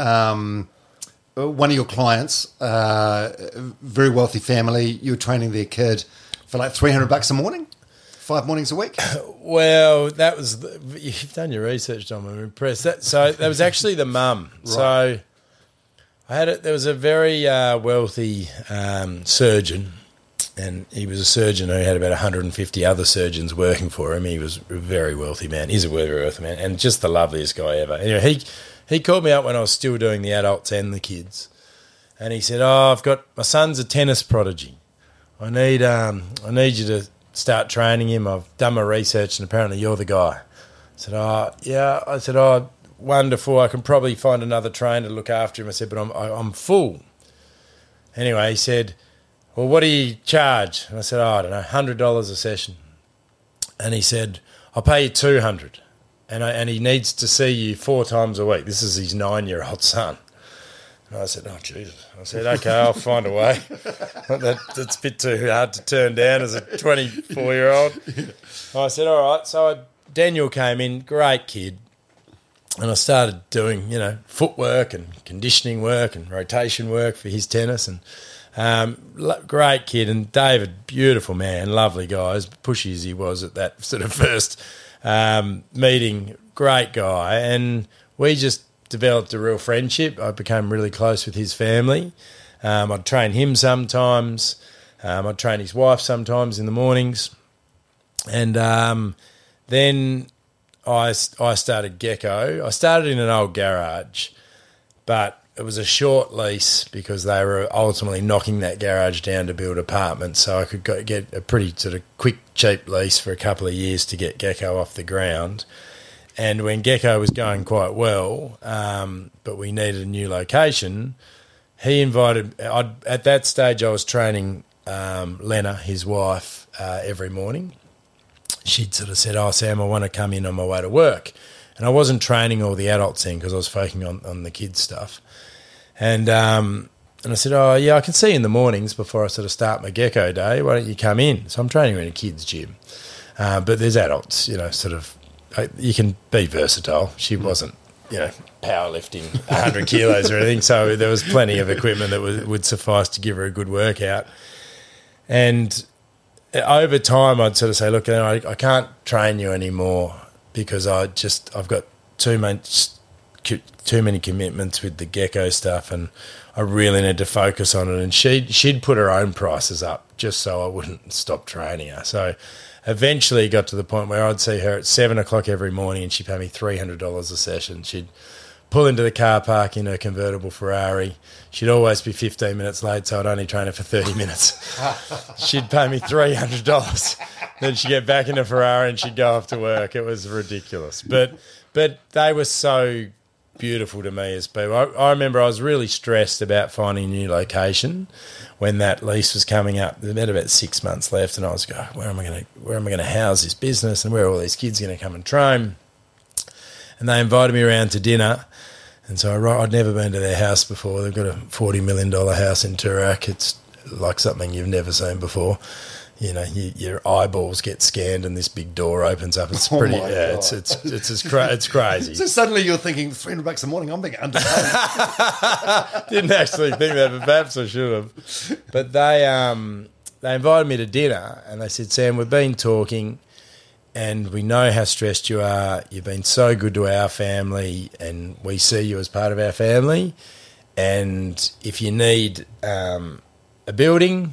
Speaker 2: one of your clients, very wealthy family, you were training their kid for like $300 a morning, 5 mornings a week.
Speaker 3: Well, that was you've done your research, Dom. I'm impressed. That was actually the mum. Right. So there was a very wealthy surgeon, and he was a surgeon who had about 150 other surgeons working for him. He was a very wealthy man. He's a very wealthy man, and just the loveliest guy ever. Anyway, he called me up when I was still doing the adults and the kids, and he said, my son's a tennis prodigy. I need you to start training him. I've done my research, and apparently you're the guy. I said, yeah. I said, wonderful. I can probably find another trainer to look after him. I said, but I'm full. Anyway, he said, well, what do you charge? And I said, I don't know, $100 a session. And he said, I'll pay you $200. And he needs to see you 4 times a week. This is his 9-year-old son. And I said, oh, Jesus. I said, okay, I'll find a way. That's a bit too hard to turn down as a 24-year-old. I said, all right. So Daniel came in, great kid. And I started doing, footwork and conditioning work and rotation work for his tennis. And great kid. And David, beautiful man, lovely guy, as pushy as he was at that sort of first meeting, great guy. And we just developed a real friendship. I became really close with his family. I'd train him sometimes. I'd train his wife sometimes in the mornings. And then I started Gecko. I started in an old garage, but it was a short lease because they were ultimately knocking that garage down to build apartments, so I could get a pretty sort of quick, cheap lease for a couple of years to get Gecko off the ground. And when Gecko was going quite well, but we needed a new location, he invited... at that stage, I was training Lena, his wife, every morning. She'd sort of said, "Oh, Sam, I want to come in on my way to work." And I wasn't training all the adults in because I was focusing on the kids' stuff. And I said, "Oh, yeah, I can see you in the mornings before I sort of start my gecko day. Why don't you come in?" So I'm training her in a kids' gym. But there's adults, sort of, you can be versatile. She wasn't, powerlifting 100 kilos or anything, so there was plenty of equipment that would suffice to give her a good workout. And over time, I'd sort of say, "Look, I can't train you anymore because I've got too many commitments with the gecko stuff, and I really need to focus on it." And she'd put her own prices up just so I wouldn't stop training her. So eventually it got to the point where I'd see her at 7 o'clock every morning and she'd pay me $300 a session. She'd pull into the car park in her convertible Ferrari. She'd always be 15 minutes late, so I'd only train her for 30 minutes. She'd pay me $300. Then she'd get back in the Ferrari and she'd go off to work. It was ridiculous. But they were so beautiful to me as people. I remember I was really stressed about finding a new location when that lease was coming up. There had about 6 months left, and I was going, where am I going to house this business, and where are all these kids going to come and train? And they invited me around to dinner, and so I'd never been to their house before. They've got a $40 million house in Toorak. It's like something you've never seen before. Your eyeballs get scanned and this big door opens up. It's pretty, it's crazy.
Speaker 2: So suddenly you're thinking, $300 a morning, I'm being underpaid.
Speaker 3: Didn't actually think that, but perhaps I should have. But they invited me to dinner and they said, "Sam, we've been talking and we know how stressed you are. You've been so good to our family and we see you as part of our family. And if you need a building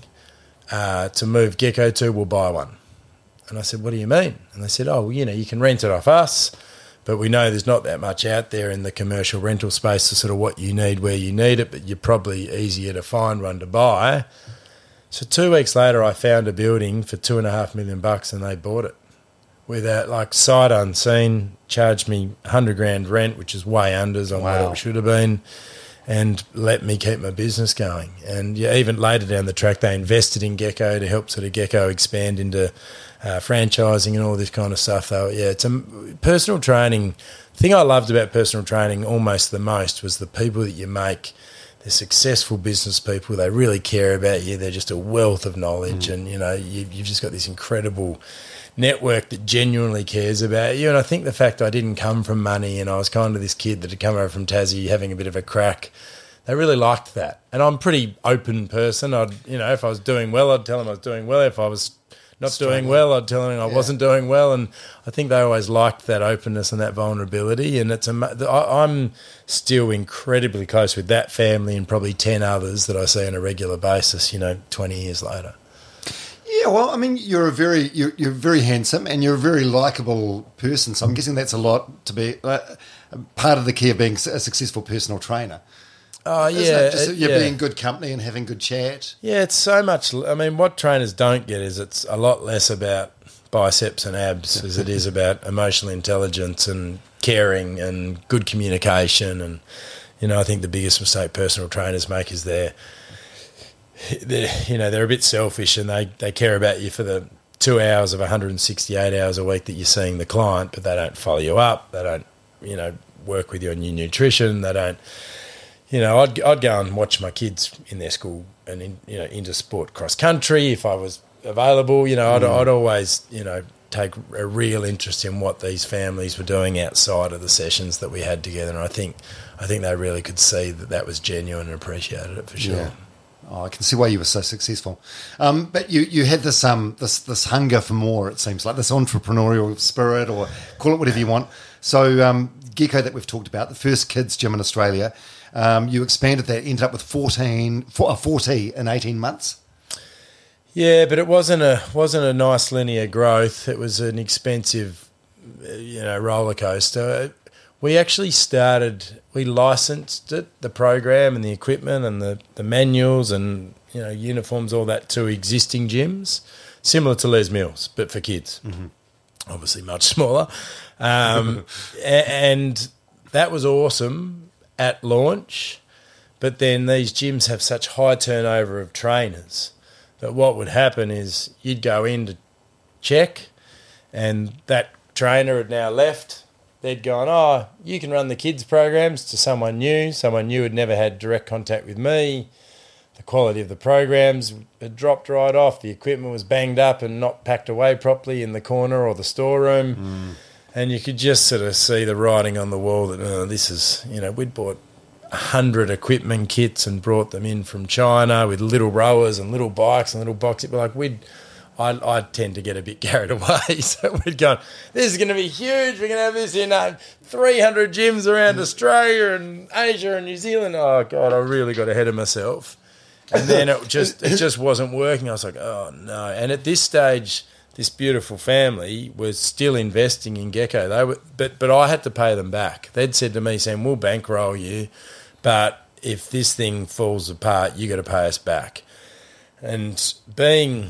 Speaker 3: to move Gecko to, we'll buy one." And I said, "What do you mean?" And they said, "Oh, well, you can rent it off us, but we know there's not that much out there in the commercial rental space to sort of what you need, where you need it, but you're probably easier to find one to buy." So 2 weeks later, I found a building for $2.5 million and they bought it without, sight unseen, charged me $100,000 rent, which is way unders on what it should have been, and let me keep my business going. And even later down the track, they invested in Gecko to help sort of Gecko expand into franchising and all this kind of stuff. Though, it's personal training. The thing I loved about personal training almost the most was the people that you make. They're successful business people. They really care about you. They're just a wealth of knowledge, and you've just got this incredible network that genuinely cares about you. And I think the fact I didn't come from money and I was kind of this kid that had come over from Tassie having a bit of a crack, they really liked that. And I'm a pretty open person. If I was doing well, I'd tell them I was doing well. If I was not doing well, I'd tell them I wasn't doing well. And I think they always liked that openness and that vulnerability. And I'm still incredibly close with that family and probably 10 others that I see on a regular basis, 20 years later.
Speaker 2: Yeah, well, I mean, you're very handsome and you're a very likeable person. So I'm guessing that's a lot to be part of the key of being a successful personal trainer. Oh, yeah. You're being good company and having good chat.
Speaker 3: Yeah, it's so much. I mean, what trainers don't get is it's a lot less about biceps and abs as it is about emotional intelligence and caring and good communication. And, I think the biggest mistake personal trainers make is they're a bit selfish and they care about you for the 2 hours of 168 hours a week that you're seeing the client, but they don't follow you up. They don't, work with you on your nutrition. They don't, I'd go and watch my kids in their school and into sport cross country if I was available. I'd always, take a real interest in what these families were doing outside of the sessions that we had together. And I think they really could see that was genuine and appreciated it for sure.
Speaker 2: Yeah. Oh, I can see why you were so successful. But you had this hunger for more, it seems like, this entrepreneurial spirit, or call it whatever you want. So Gecko that we've talked about, the first kids gym in Australia, you expanded that, ended up with 40 in 18 months.
Speaker 3: Yeah, but it wasn't a nice linear growth. It was an expensive, roller coaster. We actually we licensed it, the program and the equipment and the manuals and, uniforms, all that, to existing gyms, similar to Les Mills, but for kids. Mm-hmm. Obviously much smaller. And that was awesome at launch, but then these gyms have such high turnover of trainers that what would happen is you'd go in to check, and that trainer had now left. They'd gone, oh, you can run the kids' programs to someone new had never had direct contact with me. The quality of the programs had dropped right off. The equipment was banged up and not packed away properly in the corner or the storeroom. And you could just sort of see the writing on the wall that, this is, we'd bought 100 equipment kits and brought them in from China with little rowers and little bikes and little boxes. Like I tend to get a bit carried away. So we'd gone, this is going to be huge. We're going to have this in 300 gyms around Australia and Asia and New Zealand. Oh, God, I really got ahead of myself. And then it just wasn't working. I was like, oh, no. And at this stage, this beautiful family was still investing in Gecko. But I had to pay them back. They'd said to me, Sam, we'll bankroll you, but if this thing falls apart, you got to pay us back. And being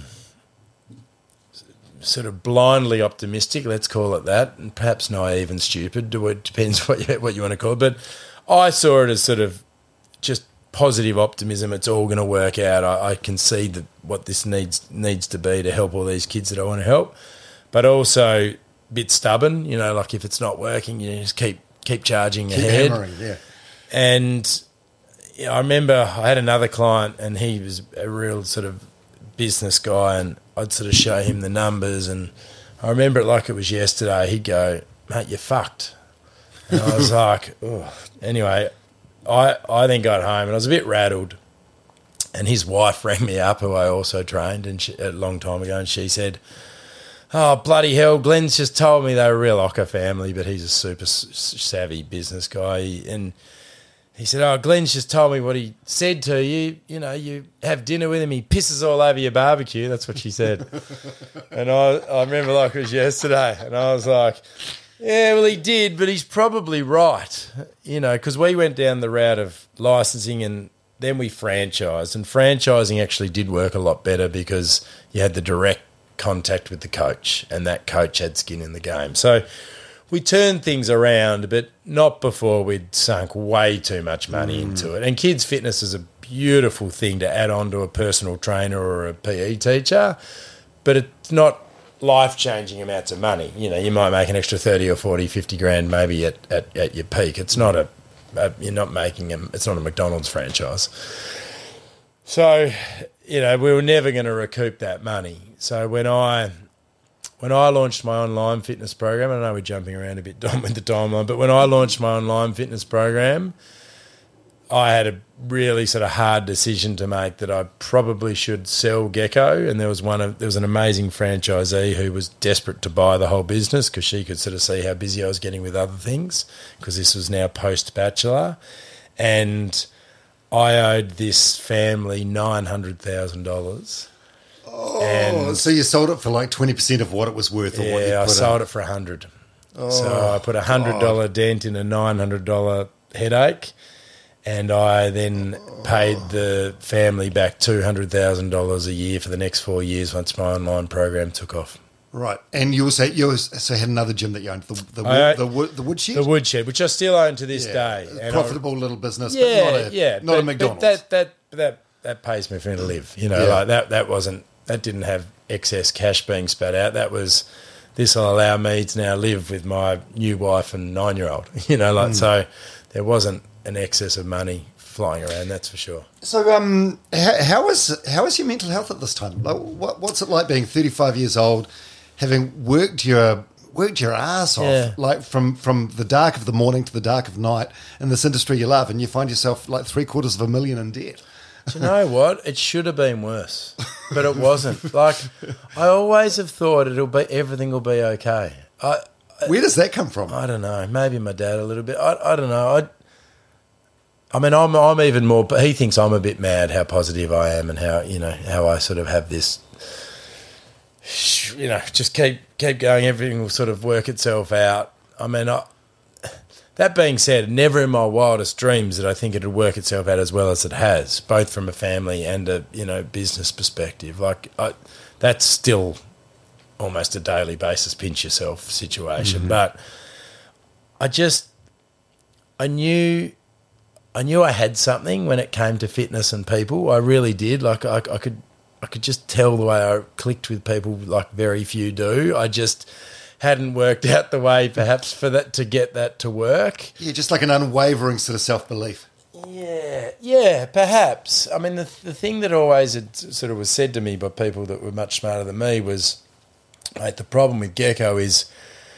Speaker 3: sort of blindly optimistic, let's call it that, and perhaps naive and stupid, it depends what you want to call it, but I saw it as sort of just positive optimism. It's all going to work out. I can see that what this needs to be to help all these kids that I want to help, but also a bit stubborn, like if it's not working, you just keep charging ahead.
Speaker 2: Hammering, yeah.
Speaker 3: And I remember I had another client, and he was a real sort of business guy, and I'd sort of show him the numbers, and I remember it like it was yesterday. He'd go, mate, you're fucked. And I was like, oh. Anyway, I then got home, and I was a bit rattled, and his wife rang me up, who I also trained a long time ago, and she said, oh, bloody hell, Glenn's just told me they were a real Ocker family, but he's a super savvy business guy, and he said, oh, Glenn's just told me what he said to you. You have dinner with him, he pisses all over your barbecue. That's what she said. And I remember like it was yesterday. And I was like, yeah, well, he did, but he's probably right. Because we went down the route of licensing, and then we franchised. And franchising actually did work a lot better because you had the direct contact with the coach, and that coach had skin in the game. So we turned things around, but not before we'd sunk way too much money into it. And kids' fitness is a beautiful thing to add on to a personal trainer or a PE teacher, but it's not life-changing amounts of money. You might make an extra 30 or 40, 50 grand maybe at your peak. It's not you're not making it's not a McDonald's franchise. So, we were never going to recoup that money. So when I launched my online fitness program, I know we're jumping around a bit with the timeline, but when I launched my online fitness program, I had a really sort of hard decision to make that I probably should sell Gecko, and there was an amazing franchisee who was desperate to buy the whole business because she could sort of see how busy I was getting with other things, because this was now post-bachelor, and I owed this family $900,000.
Speaker 2: Oh, so you sold it for like 20% of what it was worth?
Speaker 3: Yeah,
Speaker 2: or what you put
Speaker 3: I sold
Speaker 2: in.
Speaker 3: it for $100.
Speaker 2: Oh,
Speaker 3: so I put a $100 dent in a $900 headache, and I then paid the family back $200,000 a year for the next 4 years once my online program took off.
Speaker 2: Right, and you also had another gym that you owned, the Woodshed?
Speaker 3: The Woodshed, which I still own to this day.
Speaker 2: And profitable little business,
Speaker 3: but
Speaker 2: not a McDonald's.
Speaker 3: But that pays me for me to live. Like that didn't have excess cash being spat out. That was, this will allow me to now live with my new wife and 9-year-old. So there wasn't an excess of money flying around, that's for sure.
Speaker 2: So, how is your mental health at this time? Like, what's it like being 35 years old, having worked your ass off, like from the dark of the morning to the dark of night in this industry you love, and you find yourself like $750,000 in debt?
Speaker 3: Do you know what? It should have been worse, but it wasn't. Like, I always have thought everything will be okay.
Speaker 2: Where does that come from?
Speaker 3: I don't know. Maybe my dad a little bit. I don't know. I'm even more. He thinks I'm a bit mad how positive I am, and how I sort of have this. Just keep going. Everything will sort of work itself out. That being said, never in my wildest dreams did I think it would work itself out as well as it has, both from a family and a business perspective. Like that's still almost a daily basis pinch yourself situation. Mm-hmm. But I knew I had something when it came to fitness and people. I really did. Like I could I could just tell the way I clicked with people like very few do. I just hadn't worked out the way perhaps for that to get that to work.
Speaker 2: Yeah, just like an unwavering sort of self-belief.
Speaker 3: Yeah, perhaps. I mean, the thing that always had sort of was said to me by people that were much smarter than me was, mate, the problem with Gecko is,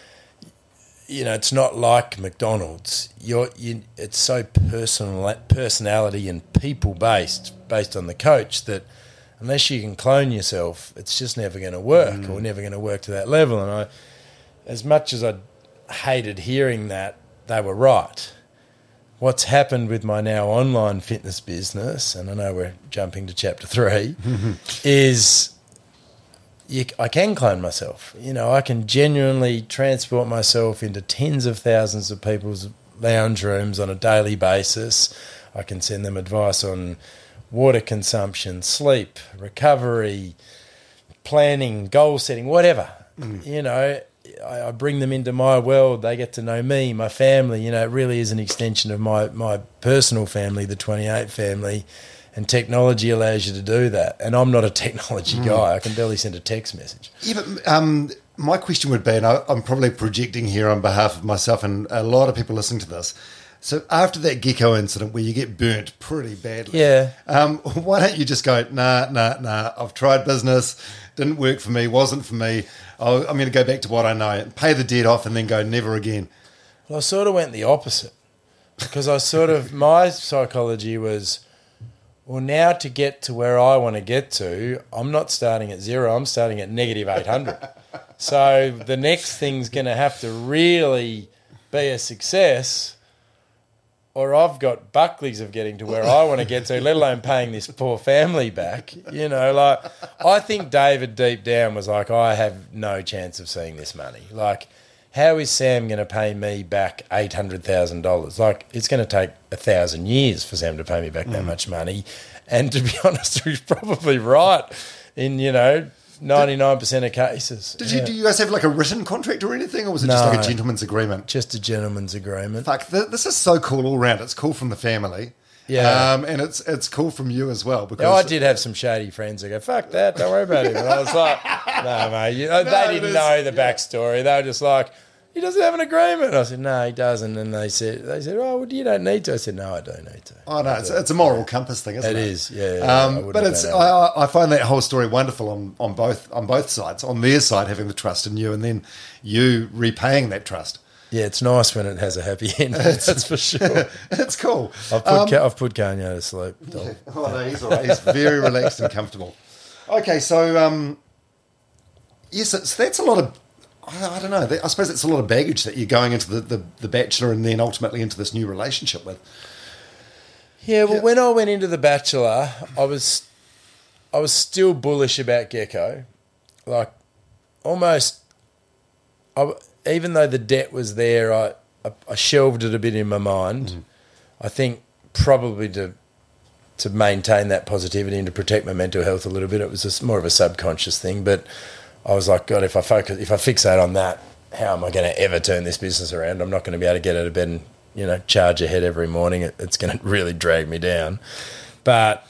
Speaker 3: you know, it's not like McDonald's. It's so personality and based on the coach, that unless you can clone yourself, it's just never going to work or never going to work to that level. And as much as I hated hearing that, they were right. What's happened with my now online fitness business, and I know we're jumping to chapter 3, is I can clone myself. You know, I can genuinely transport myself into tens of thousands of people's lounge rooms on a daily basis. I can send them advice on water consumption, sleep, recovery, planning, goal setting, whatever. You know, I bring them into my world. They get to know me, my family. You know, it really is an extension of my personal family, the 28 family, and technology allows you to do that. And I'm not a technology guy. I can barely send a text message.
Speaker 2: Yeah, but my question would be, and I'm probably projecting here on behalf of myself and a lot of people listening to this, so after that Gecko incident where you get burnt pretty badly, why don't you just go, nah, I've tried business, didn't work for me, wasn't for me, I'm going to go back to what I know, pay the debt off and then go never again?
Speaker 3: Well, I sort of went the opposite, because my psychology was, well, now to get to where I want to get to, I'm not starting at 0, I'm starting at negative 800. So the next thing's going to have to really be a success, or I've got Buckley's of getting to where I want to get to, let alone paying this poor family back. You know, like, I think David deep down was like, I have no chance of seeing this money. Like, how is Sam going to pay me back $800,000? Like, it's going to take 1,000 years for Sam to pay me back that much money. And to be honest, he's probably right in, 99% of cases.
Speaker 2: Do you guys have like a written contract or anything, or was it just like a gentleman's agreement?
Speaker 3: Just a gentleman's agreement.
Speaker 2: Fuck, this is so cool all round. It's cool from the family.
Speaker 3: Yeah.
Speaker 2: And it's cool from you as well. Because
Speaker 3: I did have some shady friends that go, fuck that, don't worry about it. And I was like, no, mate. They didn't know the backstory. They were just like, he doesn't have an agreement. And I said, no, he doesn't. And they said, oh, well, you don't need to. I said, no, I do need to.
Speaker 2: Oh, no, it's a moral compass thing, isn't it?
Speaker 3: It is, yeah.
Speaker 2: But I find that whole story wonderful on both sides. On their side, having the trust in you, and then you repaying that trust.
Speaker 3: Yeah, it's nice when it has a happy end. That's for sure.
Speaker 2: It's cool.
Speaker 3: I've put Kanye to sleep.
Speaker 2: Yeah. Oh, no, he's all right. He's very relaxed and comfortable. Okay, so yes, that's a lot of. I don't know. I suppose it's a lot of baggage that you're going into the Bachelor and then ultimately into this new relationship with.
Speaker 3: Yeah, well, when I went into The Bachelor, I was still bullish about Gecko. Like, almost, even though the debt was there, I shelved it a bit in my mind. I think probably to maintain that positivity and to protect my mental health a little bit. It was just more of a subconscious thing, but I was like, God, if I fixate on that, how am I going to ever turn this business around? I'm not going to be able to get out of bed and, charge ahead every morning. It's going to really drag me down. But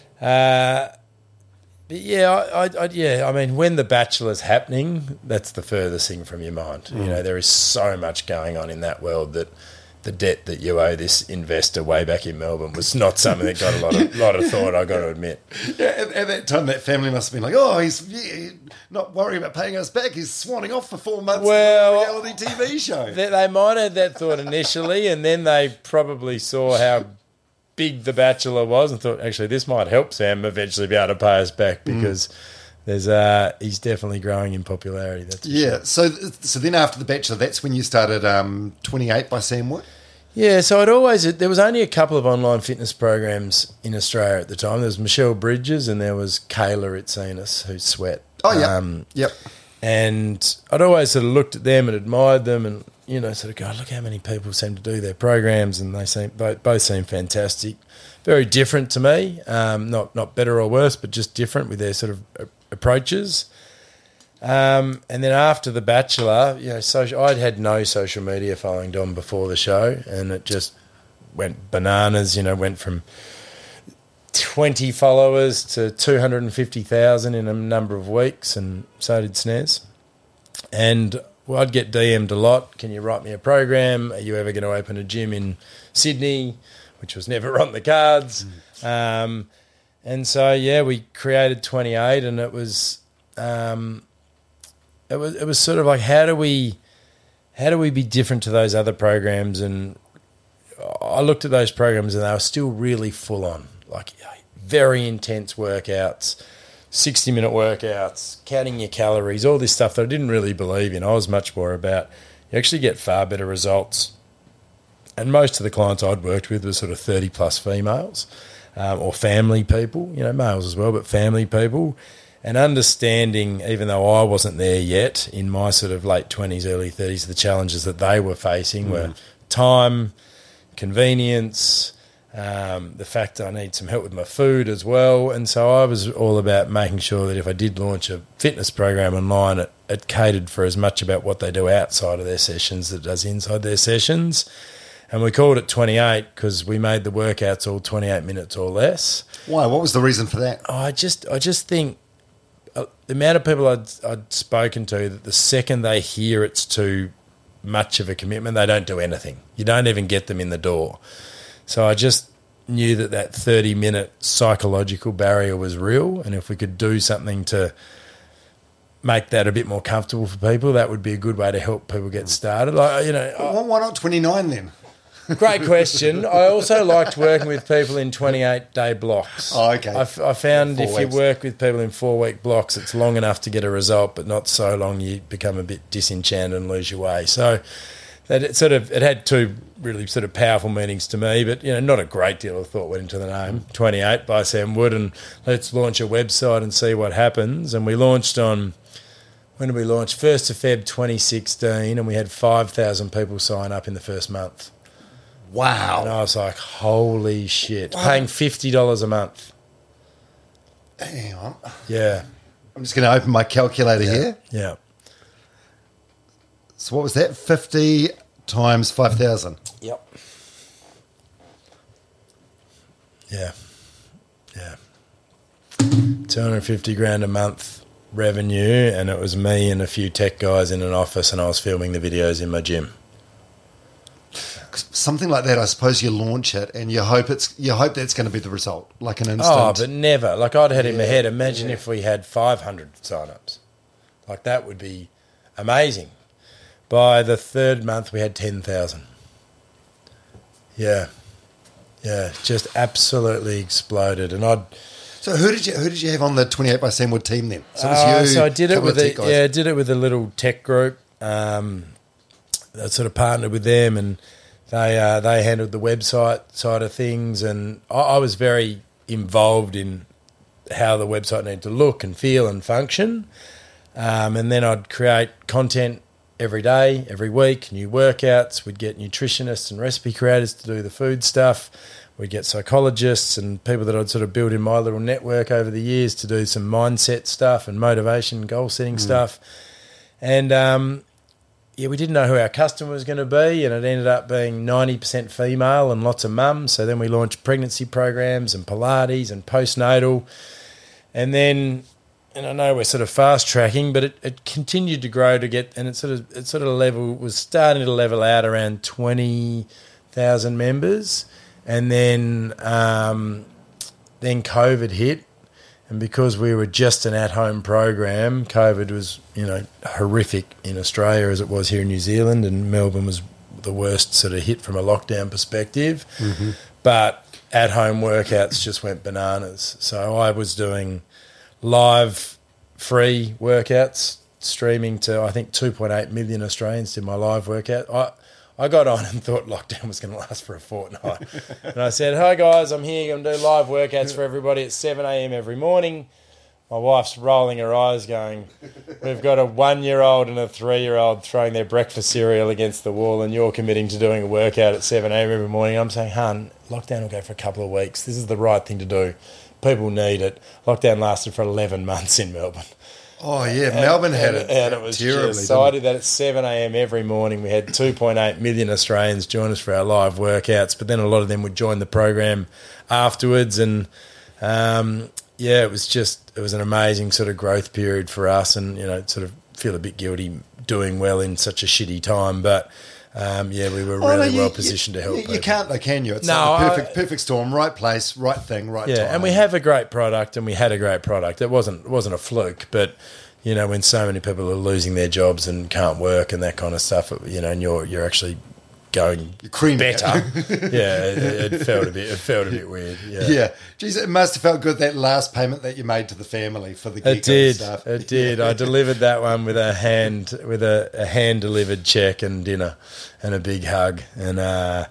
Speaker 3: yeah, I mean, when The Bachelor's happening, that's the furthest thing from your mind. There is so much going on in that world that the debt that you owe this investor way back in Melbourne was not something that got a lot of thought, I've got to admit.
Speaker 2: Yeah, at that time, that family must have been like, oh, he's not worrying about paying us back. He's swanning off for 4 months to a reality TV show.
Speaker 3: They might have had that thought initially, and then they probably saw how big The Bachelor was and thought, actually, this might help Sam eventually be able to pay us back because he's definitely growing in popularity. That's
Speaker 2: sure. So then after The Bachelor, that's when you started 28 by Sam Wood?
Speaker 3: Yeah, so there was only a couple of online fitness programs in Australia at the time. There was Michelle Bridges and there was Kayla Itsinas, who's Sweat.
Speaker 2: Oh, yeah. Yep.
Speaker 3: And I'd always sort of looked at them and admired them and, sort of go, look how many people seem to do their programs, and they both seem fantastic. Very different to me, not better or worse, but just different with their sort of approaches. And then after The Bachelor, I'd had no social media following Dom before the show, and it just went bananas. Went from 20 followers to 250,000 in a number of weeks, and so did Snez. And I'd get DM'd a lot. Can you write me a program? Are you ever going to open a gym in Sydney? Which was never on the cards. And so, we created 28, and it was sort of like, how do we be different to those other programs? And I looked at those programs, and they were still really full on, like very intense workouts, 60-minute workouts, counting your calories, all this stuff that I didn't really believe in. I was much more about you actually get far better results. And most of the clients I'd worked with were sort of 30-plus females or family people, males as well, but family people. And understanding, even though I wasn't there yet, in my sort of late 20s, early 30s, the challenges that they were facing were time, convenience, the fact that I need some help with my food as well. And so I was all about making sure that if I did launch a fitness program online, it catered for as much about what they do outside of their sessions as it does inside their sessions. And we called it 28 because we made the workouts all 28 minutes or less.
Speaker 2: Why? What was the reason for that?
Speaker 3: I just think the amount of people I'd spoken to, that the second they hear it's too much of a commitment, they don't do anything. You don't even get them in the door. So I just knew that 30-minute psychological barrier was real, and if we could do something to make that a bit more comfortable for people, that would be a good way to help people get started.
Speaker 2: Why not 29 then?
Speaker 3: Great question. I also liked working with people in 28-day blocks.
Speaker 2: Oh, okay.
Speaker 3: I found if
Speaker 2: 4 weeks.
Speaker 3: you work with people in 4-week blocks, it's long enough to get a result, but not so long you become a bit disenchanted and lose your way. So it had two really sort of powerful meanings to me, but not a great deal of thought went into the name 28 by Sam Wood, and let's launch a website and see what happens. And we launched on, when did we launch? 1st of Feb 2016, and we had 5,000 people sign up in the first month.
Speaker 2: Wow.
Speaker 3: And I was like, holy shit. Paying $50 a month.
Speaker 2: Hang on.
Speaker 3: Yeah.
Speaker 2: I'm just going to open my calculator here.
Speaker 3: Yeah.
Speaker 2: So what was that? 50 times 5,000.
Speaker 3: Yep. Yeah. 250 grand a month revenue, and it was me and a few tech guys in an office, and I was filming the videos in my gym.
Speaker 2: Something like that, I suppose you launch it and you hope that's going to be the result, like an instant.
Speaker 3: Oh, but never. Like I'd had in my head, imagine if we had 500 signups. Like that would be amazing. By the third month, we had 10,000. Yeah, just absolutely exploded. And
Speaker 2: So who did you have on the 28 by Sam Wood team then? So it was you.
Speaker 3: So I did it with
Speaker 2: did
Speaker 3: it with a little tech group. That sort of partnered with them, and they handled the website side of things, and I was very involved in how the website needed to look and feel and function. And then I'd create content every day, every week, new workouts. We'd get nutritionists and recipe creators to do the food stuff. We'd get psychologists and people that I'd sort of built in my little network over the years to do some mindset stuff and motivation, goal-setting stuff. And we didn't know who our customer was going to be, and it ended up being 90% female and lots of mums. So then we launched pregnancy programs and Pilates and postnatal. And then, and I know we're sort of fast tracking, but it continued to grow to get, and it sort of was starting to level out around 20,000 members. And then COVID hit. And because we were just an at-home program, COVID was, horrific in Australia as it was here in New Zealand, and Melbourne was the worst sort of hit from a lockdown perspective. Mm-hmm. But at-home workouts just went bananas. So I was doing live free workouts, streaming to, I think, 2.8 million Australians did my live workout. I got on and thought lockdown was going to last for a fortnight. And I said, hi, guys, I'm here. I'm going to do live workouts for everybody at 7 a.m. every morning. My wife's rolling her eyes going, we've got a 1-year-old and a 3-year-old throwing their breakfast cereal against the wall, and you're committing to doing a workout at 7 a.m. every morning. I'm saying, hun, lockdown will go for a couple of weeks. This is the right thing to do. People need it. Lockdown lasted for 11 months in Melbourne.
Speaker 2: Oh, yeah, Melbourne had it.
Speaker 3: And it was terribly. So I did that at 7 a.m. every morning. We had 2.8 million Australians join us for our live workouts, but then a lot of them would join the program afterwards. And it was an amazing sort of growth period for us, and sort of feel a bit guilty doing well in such a shitty time, but. We were really well positioned to help people.
Speaker 2: You can't, though, can you? It's like the perfect storm, right place, right thing, right time.
Speaker 3: Yeah, and we have a great product, and we had a great product. It wasn't a fluke, but when so many people are losing their jobs and can't work and that kind of stuff, and you're actually going better. It felt a bit weird.
Speaker 2: Yeah. Geez, it must have felt good, that last payment that you made to the family for the Gecko stuff.
Speaker 3: It did. I delivered that one with a hand delivered check and dinner and a big hug, and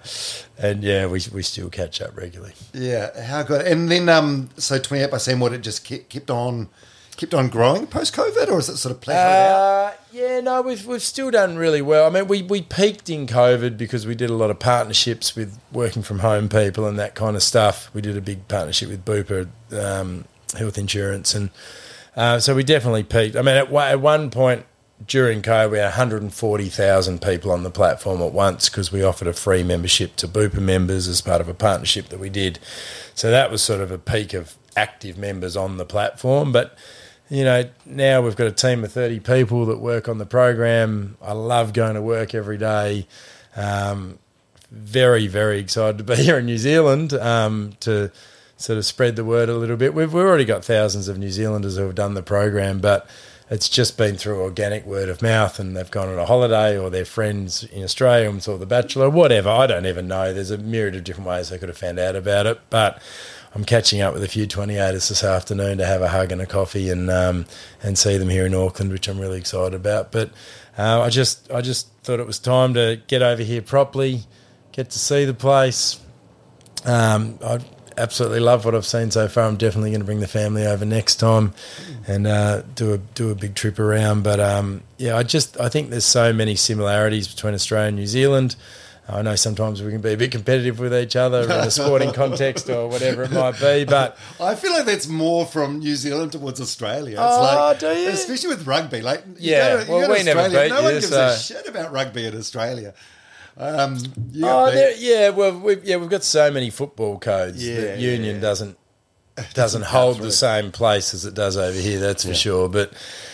Speaker 3: we still catch up regularly.
Speaker 2: Yeah, how good. And then so 28 by Sam, what, it just kept on growing post-COVID, or is it sort of plateaued out?
Speaker 3: We've still done really well. I mean, we peaked in COVID because we did a lot of partnerships with working from home people and that kind of stuff. We did a big partnership with Bupa Health Insurance, and so we definitely peaked. I mean, at one point during COVID, we had 140,000 people on the platform at once because we offered a free membership to Bupa members as part of a partnership that we did. So that was sort of a peak of active members on the platform, but now we've got a team of 30 people that work on the program. I love going to work every day. Very, very excited to be here in New Zealand to sort of spread the word a little bit. We've already got thousands of New Zealanders who have done the program, but it's just been through organic word of mouth, and they've gone on a holiday, or their friends in Australia and saw The Bachelor, whatever. I don't even know. There's a myriad of different ways they could have found out about it, but I'm catching up with a few 28ers this afternoon to have a hug and a coffee and see them here in Auckland, which I'm really excited about. But I just thought it was time to get over here properly, get to see the place. I absolutely love what I've seen so far. I'm definitely going to bring the family over next time and do a big trip around. But I think there's so many similarities between Australia and New Zealand. I know sometimes we can be a bit competitive with each other in a sporting context or whatever it might be, but
Speaker 2: I feel like that's more from New Zealand towards Australia. It's
Speaker 3: do you?
Speaker 2: Especially with rugby. Like,
Speaker 3: we never beat
Speaker 2: no one
Speaker 3: you,
Speaker 2: gives a shit about rugby in Australia.
Speaker 3: We've got so many football codes that Union doesn't hold the same place as it does over here. That's for sure. But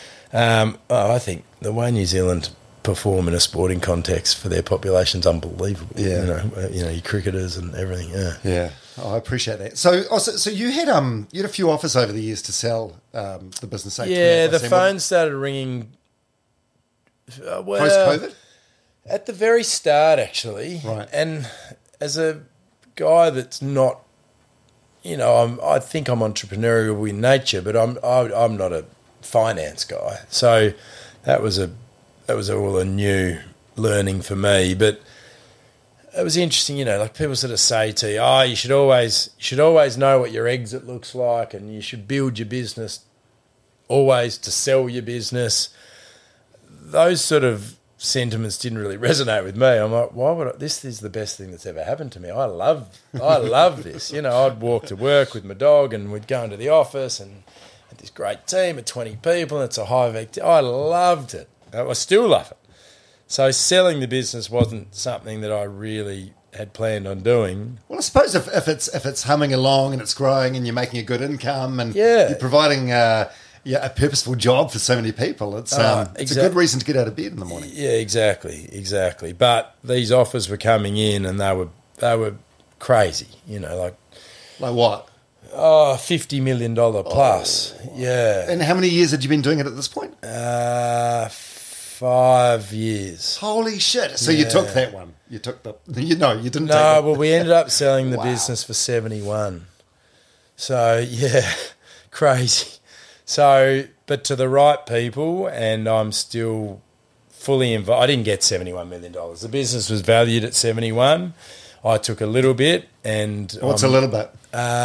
Speaker 3: I think the way New Zealand perform in a sporting context for their population's unbelievable. Yeah, your cricketers and everything.
Speaker 2: Yeah. Oh, I appreciate that. So you had a few offers over the years to sell the business.
Speaker 3: The phone started ringing.
Speaker 2: Post-COVID.
Speaker 3: At the very start, actually,
Speaker 2: right.
Speaker 3: And as a guy that's not, I think I'm entrepreneurial in nature, but I'm not a finance guy. So that was all a new learning for me. But it was interesting, like people sort of say to you, you should always know what your exit looks like, and you should build your business always to sell your business. Those sort of sentiments didn't really resonate with me. I'm like, why would this is the best thing that's ever happened to me. I love this. I'd walk to work with my dog, and we'd go into the office and had this great team of 20 people, and it's a high vector. I loved it. I still love it. So selling the business wasn't something that I really had planned on doing.
Speaker 2: Well, I suppose if it's humming along and it's growing and you're making a good income and you're providing a purposeful job for so many people, it's a good reason to get out of bed in the morning.
Speaker 3: Yeah, exactly. But these offers were coming in, and they were crazy. Like
Speaker 2: what?
Speaker 3: $50 million plus. Yeah.
Speaker 2: And how many years had you been doing it at this point?
Speaker 3: 5 years.
Speaker 2: Holy shit! So you took that one. You took you didn't. take it.
Speaker 3: Well, we ended up selling the business for 71. So crazy. So, but to the right people, and I'm still fully involved. I didn't get $71 million. The business was valued at 71. I took a little bit, and
Speaker 2: what's a little bit?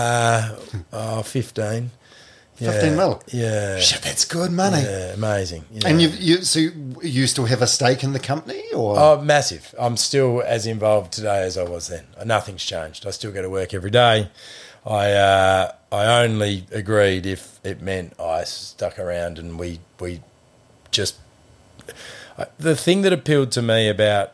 Speaker 3: 15.
Speaker 2: 15 mil?
Speaker 3: Yeah.
Speaker 2: Shit, that's good money.
Speaker 3: Yeah, amazing.
Speaker 2: And you still have a stake in the company? Or?
Speaker 3: Oh, massive. I'm still as involved today as I was then. Nothing's changed. I still go to work every day. I only agreed if it meant I stuck around, and we just... The thing that appealed to me about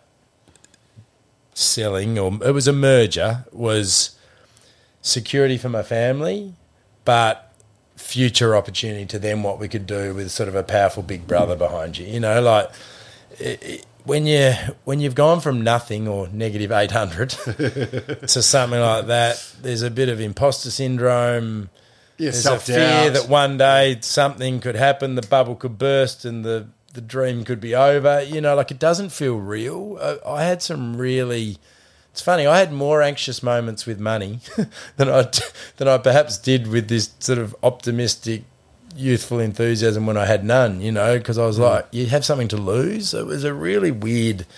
Speaker 3: selling, or it was a merger, was security for my family, but future opportunity to them, what we could do with sort of a powerful big brother behind you. You know, like when you've gone from nothing or negative 800 to something like that, there's a bit of imposter syndrome.
Speaker 2: Yeah,
Speaker 3: there's
Speaker 2: self-doubt.
Speaker 3: a fear that one day something could happen, the bubble could burst, and the dream could be over. You know, like it doesn't feel real. I had some really. It's funny. I had more anxious moments with money than I perhaps did with this sort of optimistic, youthful enthusiasm when I had none. You know, because I was like, you have something to lose. It was a really weird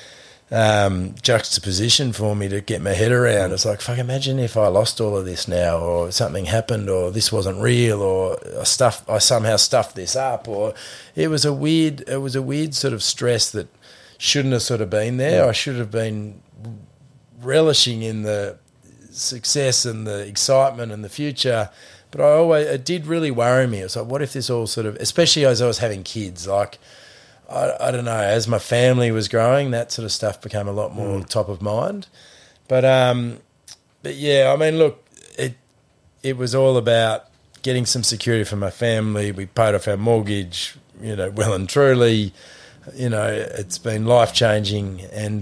Speaker 3: juxtaposition for me to get my head around. It's like, fuck, imagine if I lost all of this now, or something happened, or this wasn't real, or I somehow stuffed this up, or it was a weird sort of stress that shouldn't have sort of been there. I should have been relishing in the success and the excitement and the future, but it did really worry me. It was like, what if this all sort of, especially as I was having kids, like I don't know, as my family was growing, that sort of stuff became a lot more top of mind. But yeah, I mean, look, it was all about getting some security for my family. We paid off our mortgage, you know, well and truly. You know, it's been life-changing, and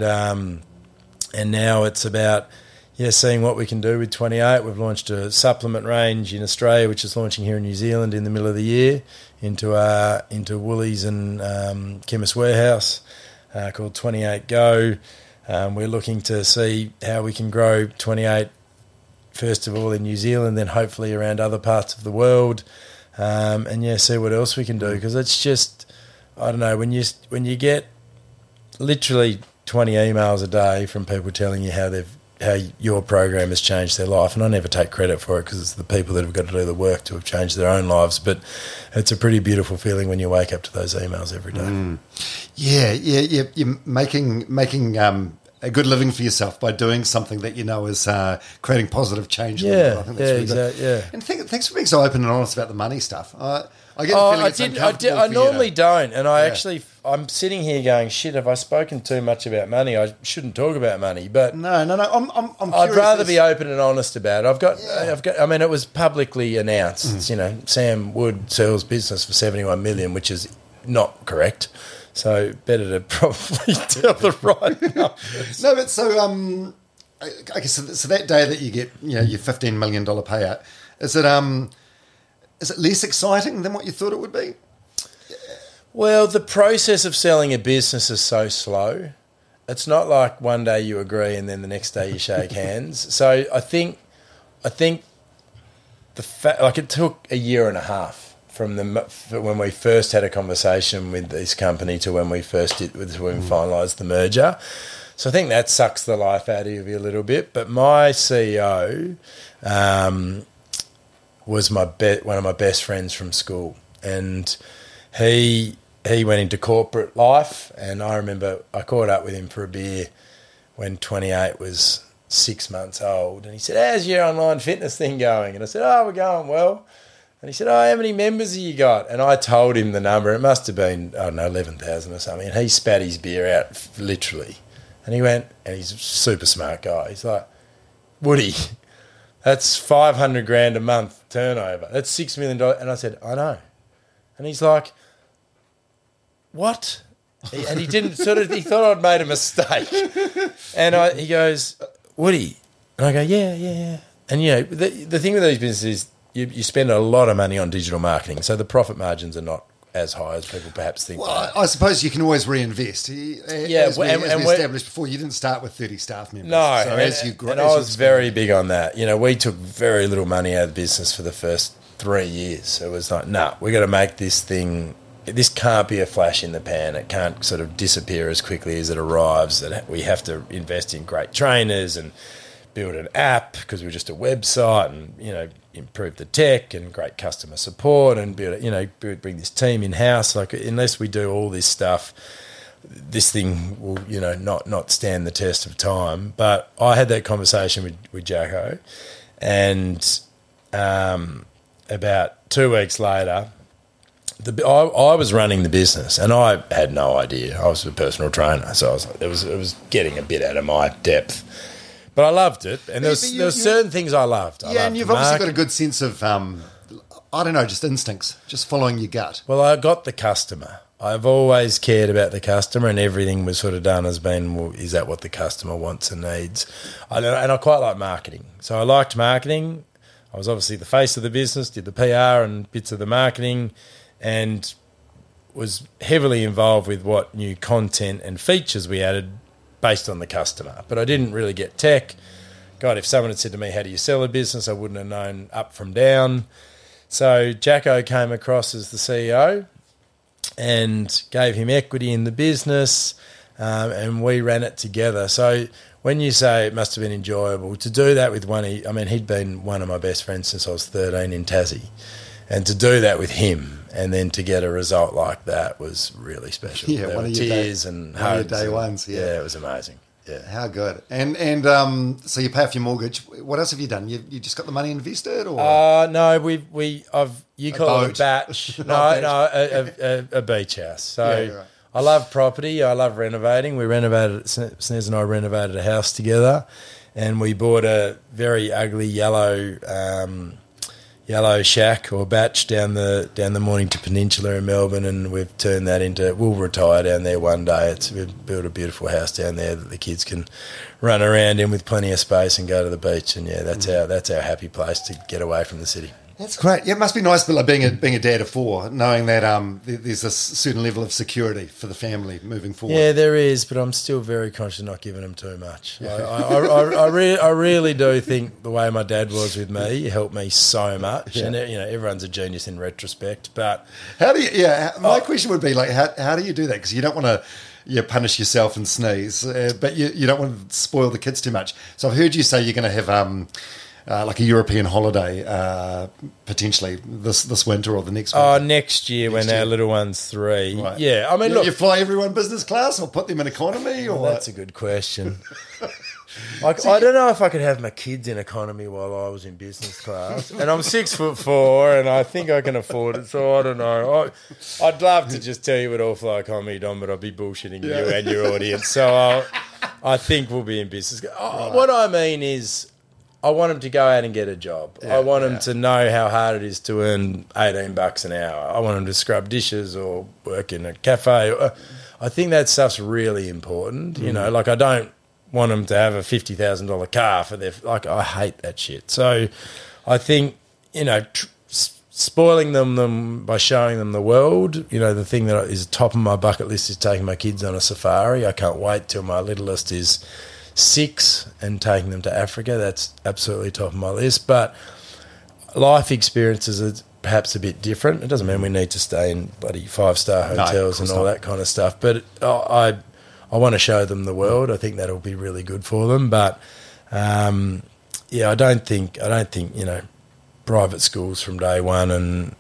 Speaker 3: now it's about seeing what we can do with 28. We've launched a supplement range in Australia, which is launching here in New Zealand in the middle of the year, into Woolies and Chemist Warehouse, called 28 Go. We're looking to see how we can grow 28, first of all in New Zealand, then hopefully around other parts of the world, and see what else we can do, because it's just, I don't know, when you get literally 20 emails a day from people telling you how your program has changed their life, and I never take credit for it because it's the people that have got to do the work to have changed their own lives, but it's a pretty beautiful feeling when you wake up to those emails every day.
Speaker 2: Yeah, you're making a good living for yourself by doing something that you know is creating positive change.
Speaker 3: Yeah,
Speaker 2: I think that's really good.
Speaker 3: Yeah.
Speaker 2: And thanks for being so open and honest about the money stuff. I get the feeling it's uncomfortable
Speaker 3: I
Speaker 2: for
Speaker 3: normally
Speaker 2: you to,
Speaker 3: don't, and I'm sitting here going, shit, have I spoken too much about money? I shouldn't talk about money, but
Speaker 2: no. I'm
Speaker 3: I'd
Speaker 2: curious
Speaker 3: rather be open and honest about it. I've got. I mean, it was publicly announced. You know, Sam Wood sells business for 71 million, which is not correct. So better to probably tell the right numbers.
Speaker 2: No, but so I guess so that day that you get your $15 million payout, is it less exciting than what you thought it would be?
Speaker 3: Well, the process of selling a business is so slow. It's not like one day you agree and then the next day you shake hands. So I think it took a year and a half from when we first had a conversation with this company to when we finalised the merger. So I think that sucks the life out of you a little bit. But my CEO was one of my best friends from school, and he went into corporate life, and I remember I caught up with him for a beer when 28 was 6 months old, and he said, how's your online fitness thing going? And I said, we're going well. And he said, how many members have you got? And I told him the number. It must have been, 11,000 or something. And he spat his beer out, literally. And he went, and he's a super smart guy. He's like, Woody, that's 500 grand a month turnover. That's $6 million. And I said, I know. And he's like, what? And he didn't he thought I'd made a mistake. And he goes, Woody. And I go, yeah. And, the thing with these businesses is you spend a lot of money on digital marketing, so the profit margins are not as high as people perhaps think.
Speaker 2: Well, I suppose you can always reinvest. As we established before, you didn't start with 30 staff members.
Speaker 3: No,
Speaker 2: so as you grow,
Speaker 3: and I was very big on that. We took very little money out of the business for the first 3 years. So it was like, we got to make this thing. This can't be a flash in the pan. It can't sort of disappear as quickly as it arrives. That we have to invest in great trainers and build an app because we're just a website, and improve the tech and great customer support and bring this team in house. Like, unless we do all this stuff, this thing will not stand the test of time. But I had that conversation with Jacko, and about 2 weeks later, I was running the business, and I had no idea. I was a personal trainer, so it was getting a bit out of my depth. But I loved it, and there
Speaker 2: But
Speaker 3: were certain things I loved.
Speaker 2: Yeah, and you've obviously got a good sense of, I don't know, just instincts, just following your gut.
Speaker 3: Well, I got the customer. I've always cared about the customer, and everything was sort of done as being, well, is that what the customer wants and needs? And I quite like marketing. So I liked marketing. I was obviously the face of the business, did the PR and bits of the marketing, and was heavily involved with what new content and features we added based on the customer. But I didn't really get tech. God, if someone had said to me, how do you sell a business, I wouldn't have known up from down. So Jacko came across as the CEO and gave him equity in the business, and we ran it together. So when you say it must have been enjoyable, to do that with he'd been one of my best friends since I was 13 in Tassie, and to do that with him and then to get a result like that was really special.
Speaker 2: Yeah,
Speaker 3: there
Speaker 2: one
Speaker 3: were
Speaker 2: of your
Speaker 3: tears and hugs.
Speaker 2: day ones, yeah.
Speaker 3: It was amazing. Yeah.
Speaker 2: How good. And so you pay off your mortgage. What else have you done? You just got the money invested, or?
Speaker 3: No, you call it a batch. A beach house. So
Speaker 2: Yeah, right.
Speaker 3: I love property. I love renovating. Snez and I renovated a house together, and we bought a very ugly yellow shack or batch down the Mornington Peninsula in Melbourne, and we've turned that into. We'll retire down there one day. We've built a beautiful house down there that the kids can run around in with plenty of space and go to the beach. And that's our happy place to get away from the city.
Speaker 2: That's great. Yeah, it must be nice, but like being a dad of four, knowing that there's a certain level of security for the family moving forward.
Speaker 3: Yeah, there is, but I'm still very conscious of not giving them too much. I really do think the way my dad was with me helped me so much, and everyone's a genius in retrospect. But
Speaker 2: how do you? Yeah, my question would be like, how do you do that? Because you don't want to. Punish yourself and sneeze, but you don't want to spoil the kids too much. So I've heard you say you're going to have like a European holiday potentially this winter or the next winter.
Speaker 3: Oh, next year when our little one's 3.
Speaker 2: Right.
Speaker 3: Yeah, I mean, look.
Speaker 2: You fly everyone business class or put them in economy? Or
Speaker 3: That's a good question. I don't know if I could have my kids in economy while I was in business class. And I'm 6'4", and I think I can afford it, so I don't know. I'd love to just tell you we'd all fly economy, Dom, but I'd be bullshitting you and your audience. So I think we'll be in business. What I mean is, I want them to go out and get a job. I want them to know how hard it is to earn $18 an hour. I want them to scrub dishes or work in a cafe. I think that stuff's really important. You know, like I don't want them to have a $50,000 car for their. Like I hate that shit. So I think spoiling them by showing them the world. The thing that is top of my bucket list is taking my kids on a safari. I can't wait till my littlest is 6 and taking them to Africa. That's absolutely top of my list. But life experiences are perhaps a bit different. It doesn't mean we need to stay in bloody 5-star hotels and all that kind of stuff. But I want to show them the world. I think that'll be really good for them. But I don't think private schools from day one and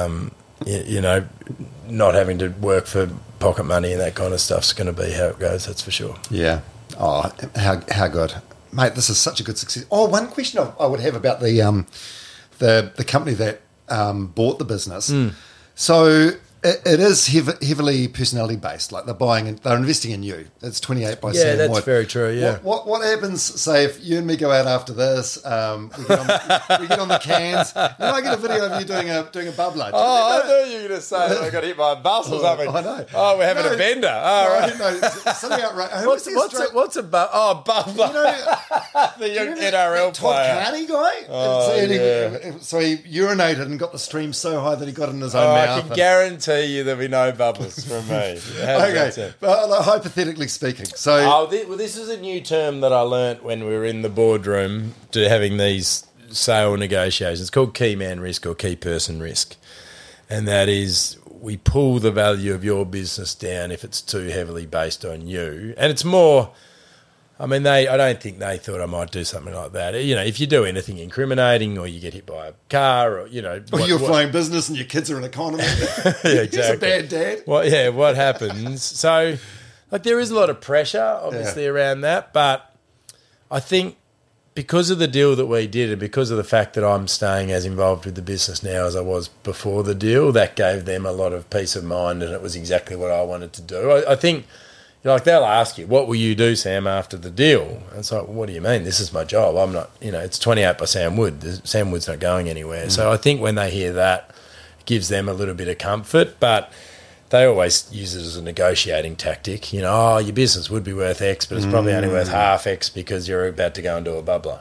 Speaker 3: not having to work for pocket money and that kind of stuff's going to be how it goes. That's for sure.
Speaker 2: Yeah. Oh, how good, mate! This is such a good success. Oh, one question I would have about the company that bought the business. So it is heavily personality based. Like they're investing in you. It's 28 by 7.
Speaker 3: Yeah, that's very true. Yeah.
Speaker 2: What happens? Say if you and me go out after this, we get on the cans. Then I get a video of you doing a bubbler.
Speaker 3: I thought you were going to say I got hit by a bus or something.
Speaker 2: I know.
Speaker 3: Oh, we're having a bender. Right.
Speaker 2: No, something outrageous.
Speaker 3: What's a bubbler? The young NRL
Speaker 2: Todd
Speaker 3: player.
Speaker 2: Carney guy. So he urinated and got the stream so high that he got it in his own mouth.
Speaker 3: I can guarantee you there'll be no bubbles from me.
Speaker 2: Okay, well, hypothetically speaking. So,
Speaker 3: this is a new term that I learnt when we were in the boardroom to having these sale negotiations. It's called key man risk or key person risk. And that is we pull the value of your business down if it's too heavily based on you. And it's more... I mean, I don't think they thought I might do something like that. If you do anything incriminating or you get hit by a car or,
Speaker 2: or you're flying business and your kids are in economy.
Speaker 3: Yeah, exactly.
Speaker 2: He's a bad dad.
Speaker 3: What happens? So, there is a lot of pressure, obviously, around that. But I think because of the deal that we did and because of the fact that I'm staying as involved with the business now as I was before the deal, that gave them a lot of peace of mind and it was exactly what I wanted to do. I think... Like, they'll ask you, what will you do, Sam, after the deal? And it's like, well, what do you mean? This is my job. I'm not, it's 28 by Sam Wood. Sam Wood's not going anywhere. So I think when they hear that, it gives them a little bit of comfort. But they always use it as a negotiating tactic. Your business would be worth X, but it's probably only worth half X because you're about to go and do a bubbler,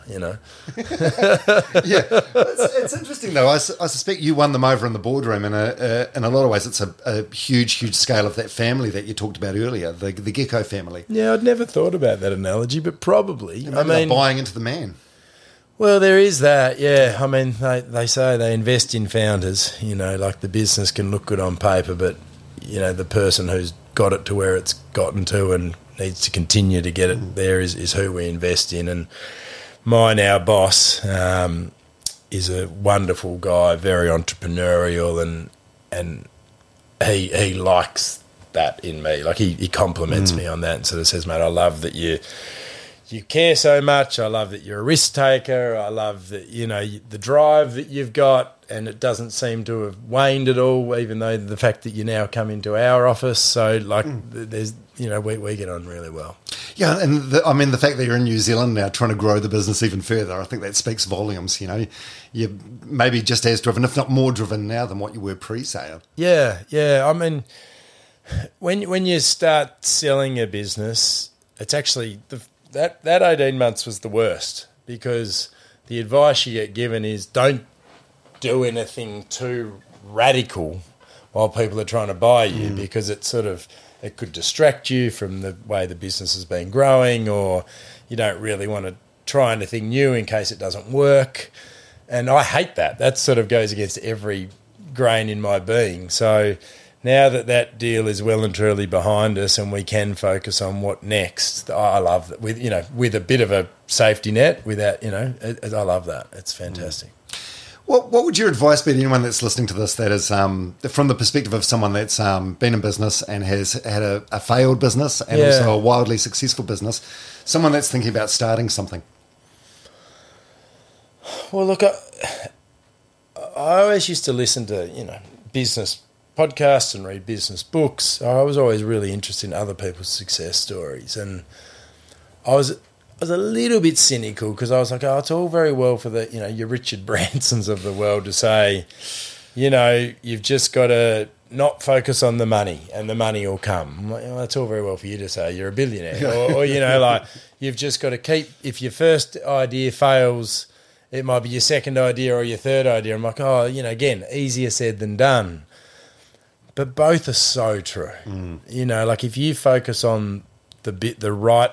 Speaker 2: Yeah. It's interesting, though. I suspect you won them over in the boardroom. In a lot of ways, it's a huge, huge scale of that family that you talked about earlier, the Gecko family.
Speaker 3: Yeah, I'd never thought about that analogy, but probably.
Speaker 2: They're buying into the man.
Speaker 3: Well, there is that, yeah. I mean, they say they invest in founders, like the business can look good on paper, but the person who's got it to where it's gotten to and needs to continue to get it there is who we invest in. And our boss, is a wonderful guy, very entrepreneurial, and he likes that in me. Like, he compliments me on that and sort of says, mate, I love that you care so much. I love that you're a risk taker. I love that, the drive that you've got, and it doesn't seem to have waned at all, even though the fact that you now come into our office. So, there's, we get on really well.
Speaker 2: Yeah, and the fact that you're in New Zealand now trying to grow the business even further, I think that speaks volumes, You're maybe just as driven, if not more driven now than what you were pre-sale.
Speaker 3: Yeah. I mean, when you start selling a business, it's actually... That 18 months was the worst, because the advice you get given is don't do anything too radical while people are trying to buy you, because it could distract you from the way the business has been growing, or you don't really want to try anything new in case it doesn't work. And I hate that. That sort of goes against every grain in my being. So now that deal is well and truly behind us and we can focus on what next, I love that. With a bit of a safety net, without, I love that. It's fantastic.
Speaker 2: What would your advice be to anyone that's listening to this that is from the perspective of someone that's been in business and has had a failed business and also a wildly successful business, someone that's thinking about starting something?
Speaker 3: Well, look, I always used to listen to, business podcasts and read business books. I was always really interested in other people's success stories, and I was a little bit cynical, because I was like, it's all very well for the, your Richard Bransons of the world to say, you've just got to not focus on the money and the money will come. I'm like, that's all very well for you to say, you're a billionaire. or you've just got to keep, if your first idea fails, it might be your second idea or your third idea. I'm like, again, easier said than done. But both are so true. If you focus on the right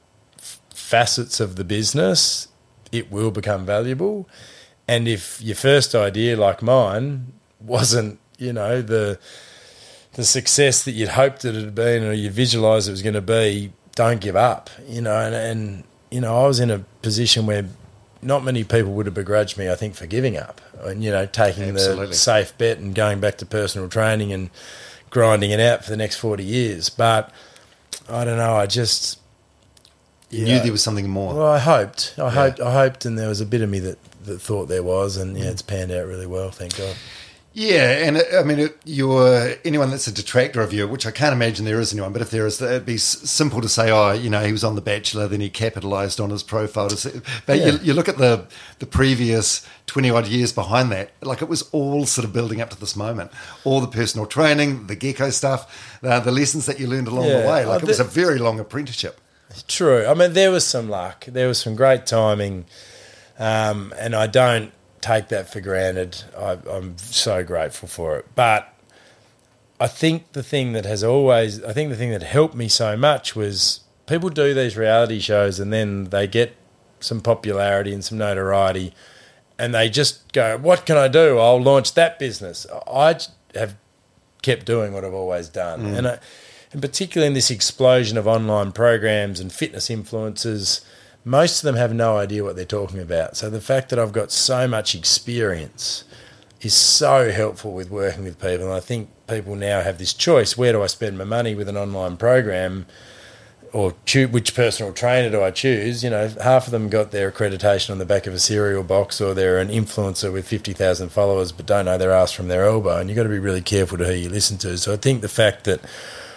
Speaker 3: facets of the business, it will become valuable. And if your first idea, like mine, wasn't, the success that you'd hoped it had been or you visualised it was going to be, don't give up. And I was in a position where not many people would have begrudged me, I think, for giving up and, taking the safe bet and going back to personal training and grinding it out for the next 40 years. But I don't know, I just...
Speaker 2: You knew there was something more.
Speaker 3: Well, I hoped. I hoped, and there was a bit of me that thought there was, and it's panned out really well, thank God.
Speaker 2: Yeah, and you're anyone that's a detractor of you, which I can't imagine there is anyone, but if there is, it'd be simple to say, he was on The Bachelor, then he capitalised on his profile. But you look at the previous 20-odd years behind that, like it was all sort of building up to this moment. All the personal training, the Gecko stuff, the lessons that you learned along the way. Like it was a very long apprenticeship.
Speaker 3: True. I mean, there was some luck. There was some great timing, and I don't take that for granted. I'm so grateful for it. But I think the thing that helped me so much was people do these reality shows and then they get some popularity and some notoriety and they just go, what can I do? I'll launch that business. I have kept doing what I've always done. And particularly in this explosion of online programs and fitness influencers, most of them have no idea what they're talking about. So the fact that I've got so much experience is so helpful with working with people. And I think people now have this choice. Where do I spend my money with an online program, or which personal trainer do I choose? Half of them got their accreditation on the back of a cereal box, or they're an influencer with 50,000 followers but don't know their ass from their elbow. And you've got to be really careful to who you listen to. So I think the fact that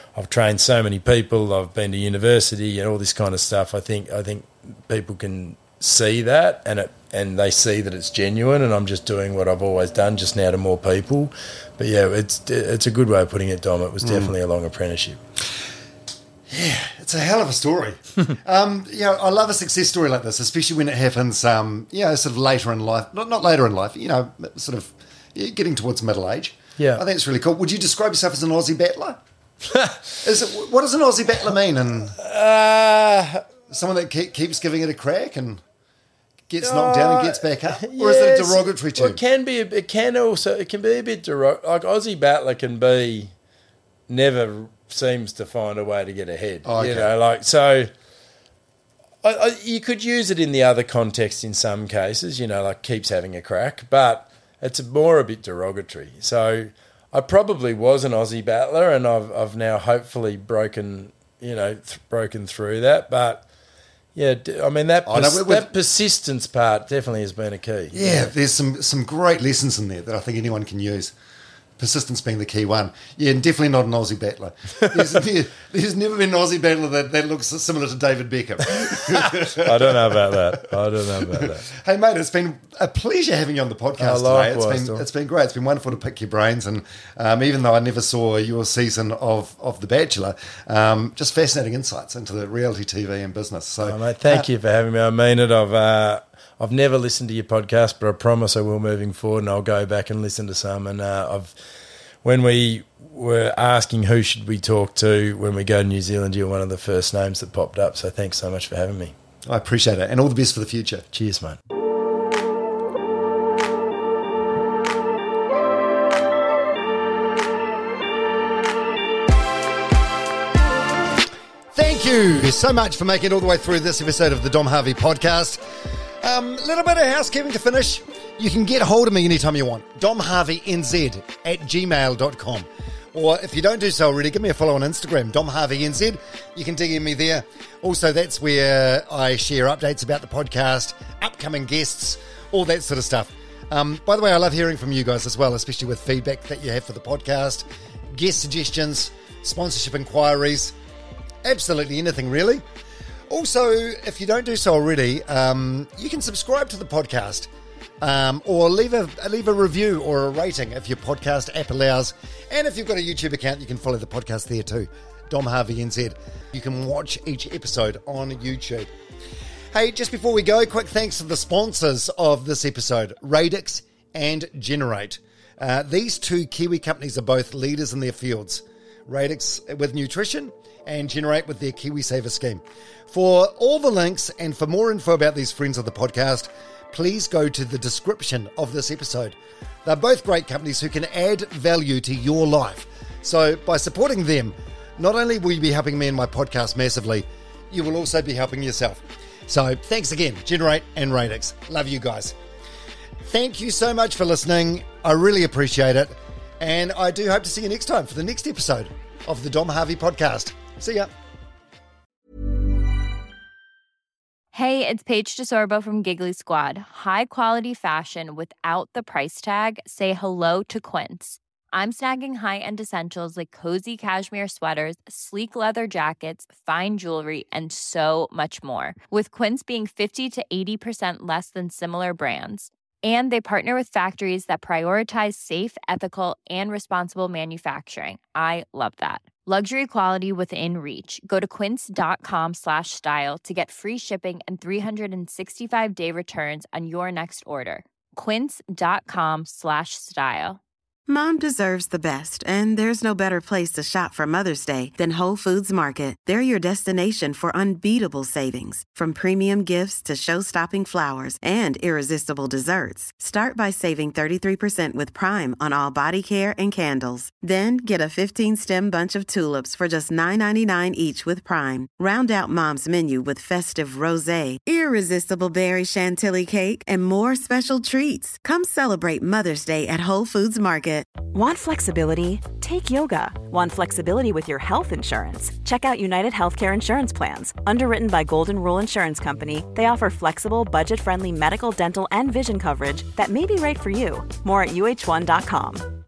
Speaker 3: I've trained so many people. I've been to university and all this kind of stuff. I think people can see that, and they see that it's genuine, and I'm just doing what I've always done, just now to more people. But yeah, it's a good way of putting it, Dom. It was definitely a long apprenticeship.
Speaker 2: Yeah, it's a hell of a story. I love a success story like this, especially when it happens, sort of later in life. Not later in life, sort of getting towards middle age.
Speaker 3: Yeah.
Speaker 2: I think it's really cool. Would you describe yourself as an Aussie battler? What does an Aussie battler mean? And someone that keeps giving it a crack and gets knocked down and gets back up? Or is it a derogatory term?
Speaker 3: Well, it can be a bit derogatory. Like Aussie battler can be never seems to find a way to get ahead.
Speaker 2: Oh, okay.
Speaker 3: You could use it in the other context in some cases, like keeps having a crack, but it's more a bit derogatory. So I probably was an Aussie battler, and I've now hopefully broken through that. But yeah, I mean that persistence part definitely has been a key.
Speaker 2: Yeah, there's some great lessons in there that I think anyone can use. Persistence being the key one. Yeah, and definitely not an Aussie battler. There's never been an Aussie battler that looks similar to David Beckham.
Speaker 3: I don't know about that.
Speaker 2: Hey, mate, it's been a pleasure having you on the podcast today. It's been great. It's been wonderful to pick your brains. And even though I never saw your season of The Bachelor, just fascinating insights into the reality TV and business. So,
Speaker 3: mate, thank you for having me. I mean it. I've never listened to your podcast, but I promise I will moving forward, and I'll go back and listen to some. And when we were asking who should we talk to when we go to New Zealand, you're one of the first names that popped up. So thanks so much for having me.
Speaker 2: I appreciate it, and all the best for the future.
Speaker 3: Cheers, mate.
Speaker 2: Thank you so much for making it all the way through this episode of the Dom Harvey podcast. A little bit of housekeeping to finish. You can get a hold of me anytime you want. domharveynz@gmail.com. Or if you don't do so already, give me a follow on Instagram, domharveynz. You can DM me there. Also, that's where I share updates about the podcast, upcoming guests, all that sort of stuff. By the way, I love hearing from you guys as well, especially with feedback that you have for the podcast, guest suggestions, sponsorship inquiries, absolutely anything really. Also, if you don't do so already, you can subscribe to the podcast or leave a review or a rating if your podcast app allows. And if you've got a YouTube account, you can follow the podcast there too, Dom Harvey NZ. You can watch each episode on YouTube. Hey, just before we go, quick thanks to the sponsors of this episode, Radix and Generate. These two Kiwi companies are both leaders in their fields. Radix with nutrition and Generate with their KiwiSaver scheme. For all the links and for more info about these friends of the podcast, please go to the description of this episode. They're both great companies who can add value to your life. So by supporting them, not only will you be helping me and my podcast massively, you will also be helping yourself. So thanks again, Generate and Radix. Love you guys. Thank you so much for listening. I really appreciate it. And I do hope to see you next time for the next episode of the Dom Harvey podcast. See ya.
Speaker 4: Hey, it's Paige DeSorbo from Giggly Squad. High quality fashion without the price tag. Say hello to Quince. I'm snagging high-end essentials like cozy cashmere sweaters, sleek leather jackets, fine jewelry, and so much more. With Quince being 50 to 80% less than similar brands. And they partner with factories that prioritize safe, ethical, and responsible manufacturing. I love that. Luxury quality within reach. Go to quince.com/style to get free shipping and 365-day returns on your next order. Quince.com/style.
Speaker 5: Mom deserves the best, and there's no better place to shop for Mother's Day than Whole Foods Market. They're your destination for unbeatable savings, from premium gifts to show-stopping flowers and irresistible desserts. Start by saving 33% with Prime on all body care and candles. Then get a 15-stem bunch of tulips for just $9.99 each with Prime. Round out Mom's menu with festive rosé, irresistible berry chantilly cake, and more special treats. Come celebrate Mother's Day at Whole Foods Market.
Speaker 6: Want flexibility? Take yoga. Want flexibility with your health insurance? Check out United Healthcare Insurance Plans. Underwritten by Golden Rule Insurance Company, they offer flexible, budget-friendly medical, dental, and vision coverage that may be right for you. More at UH1.com.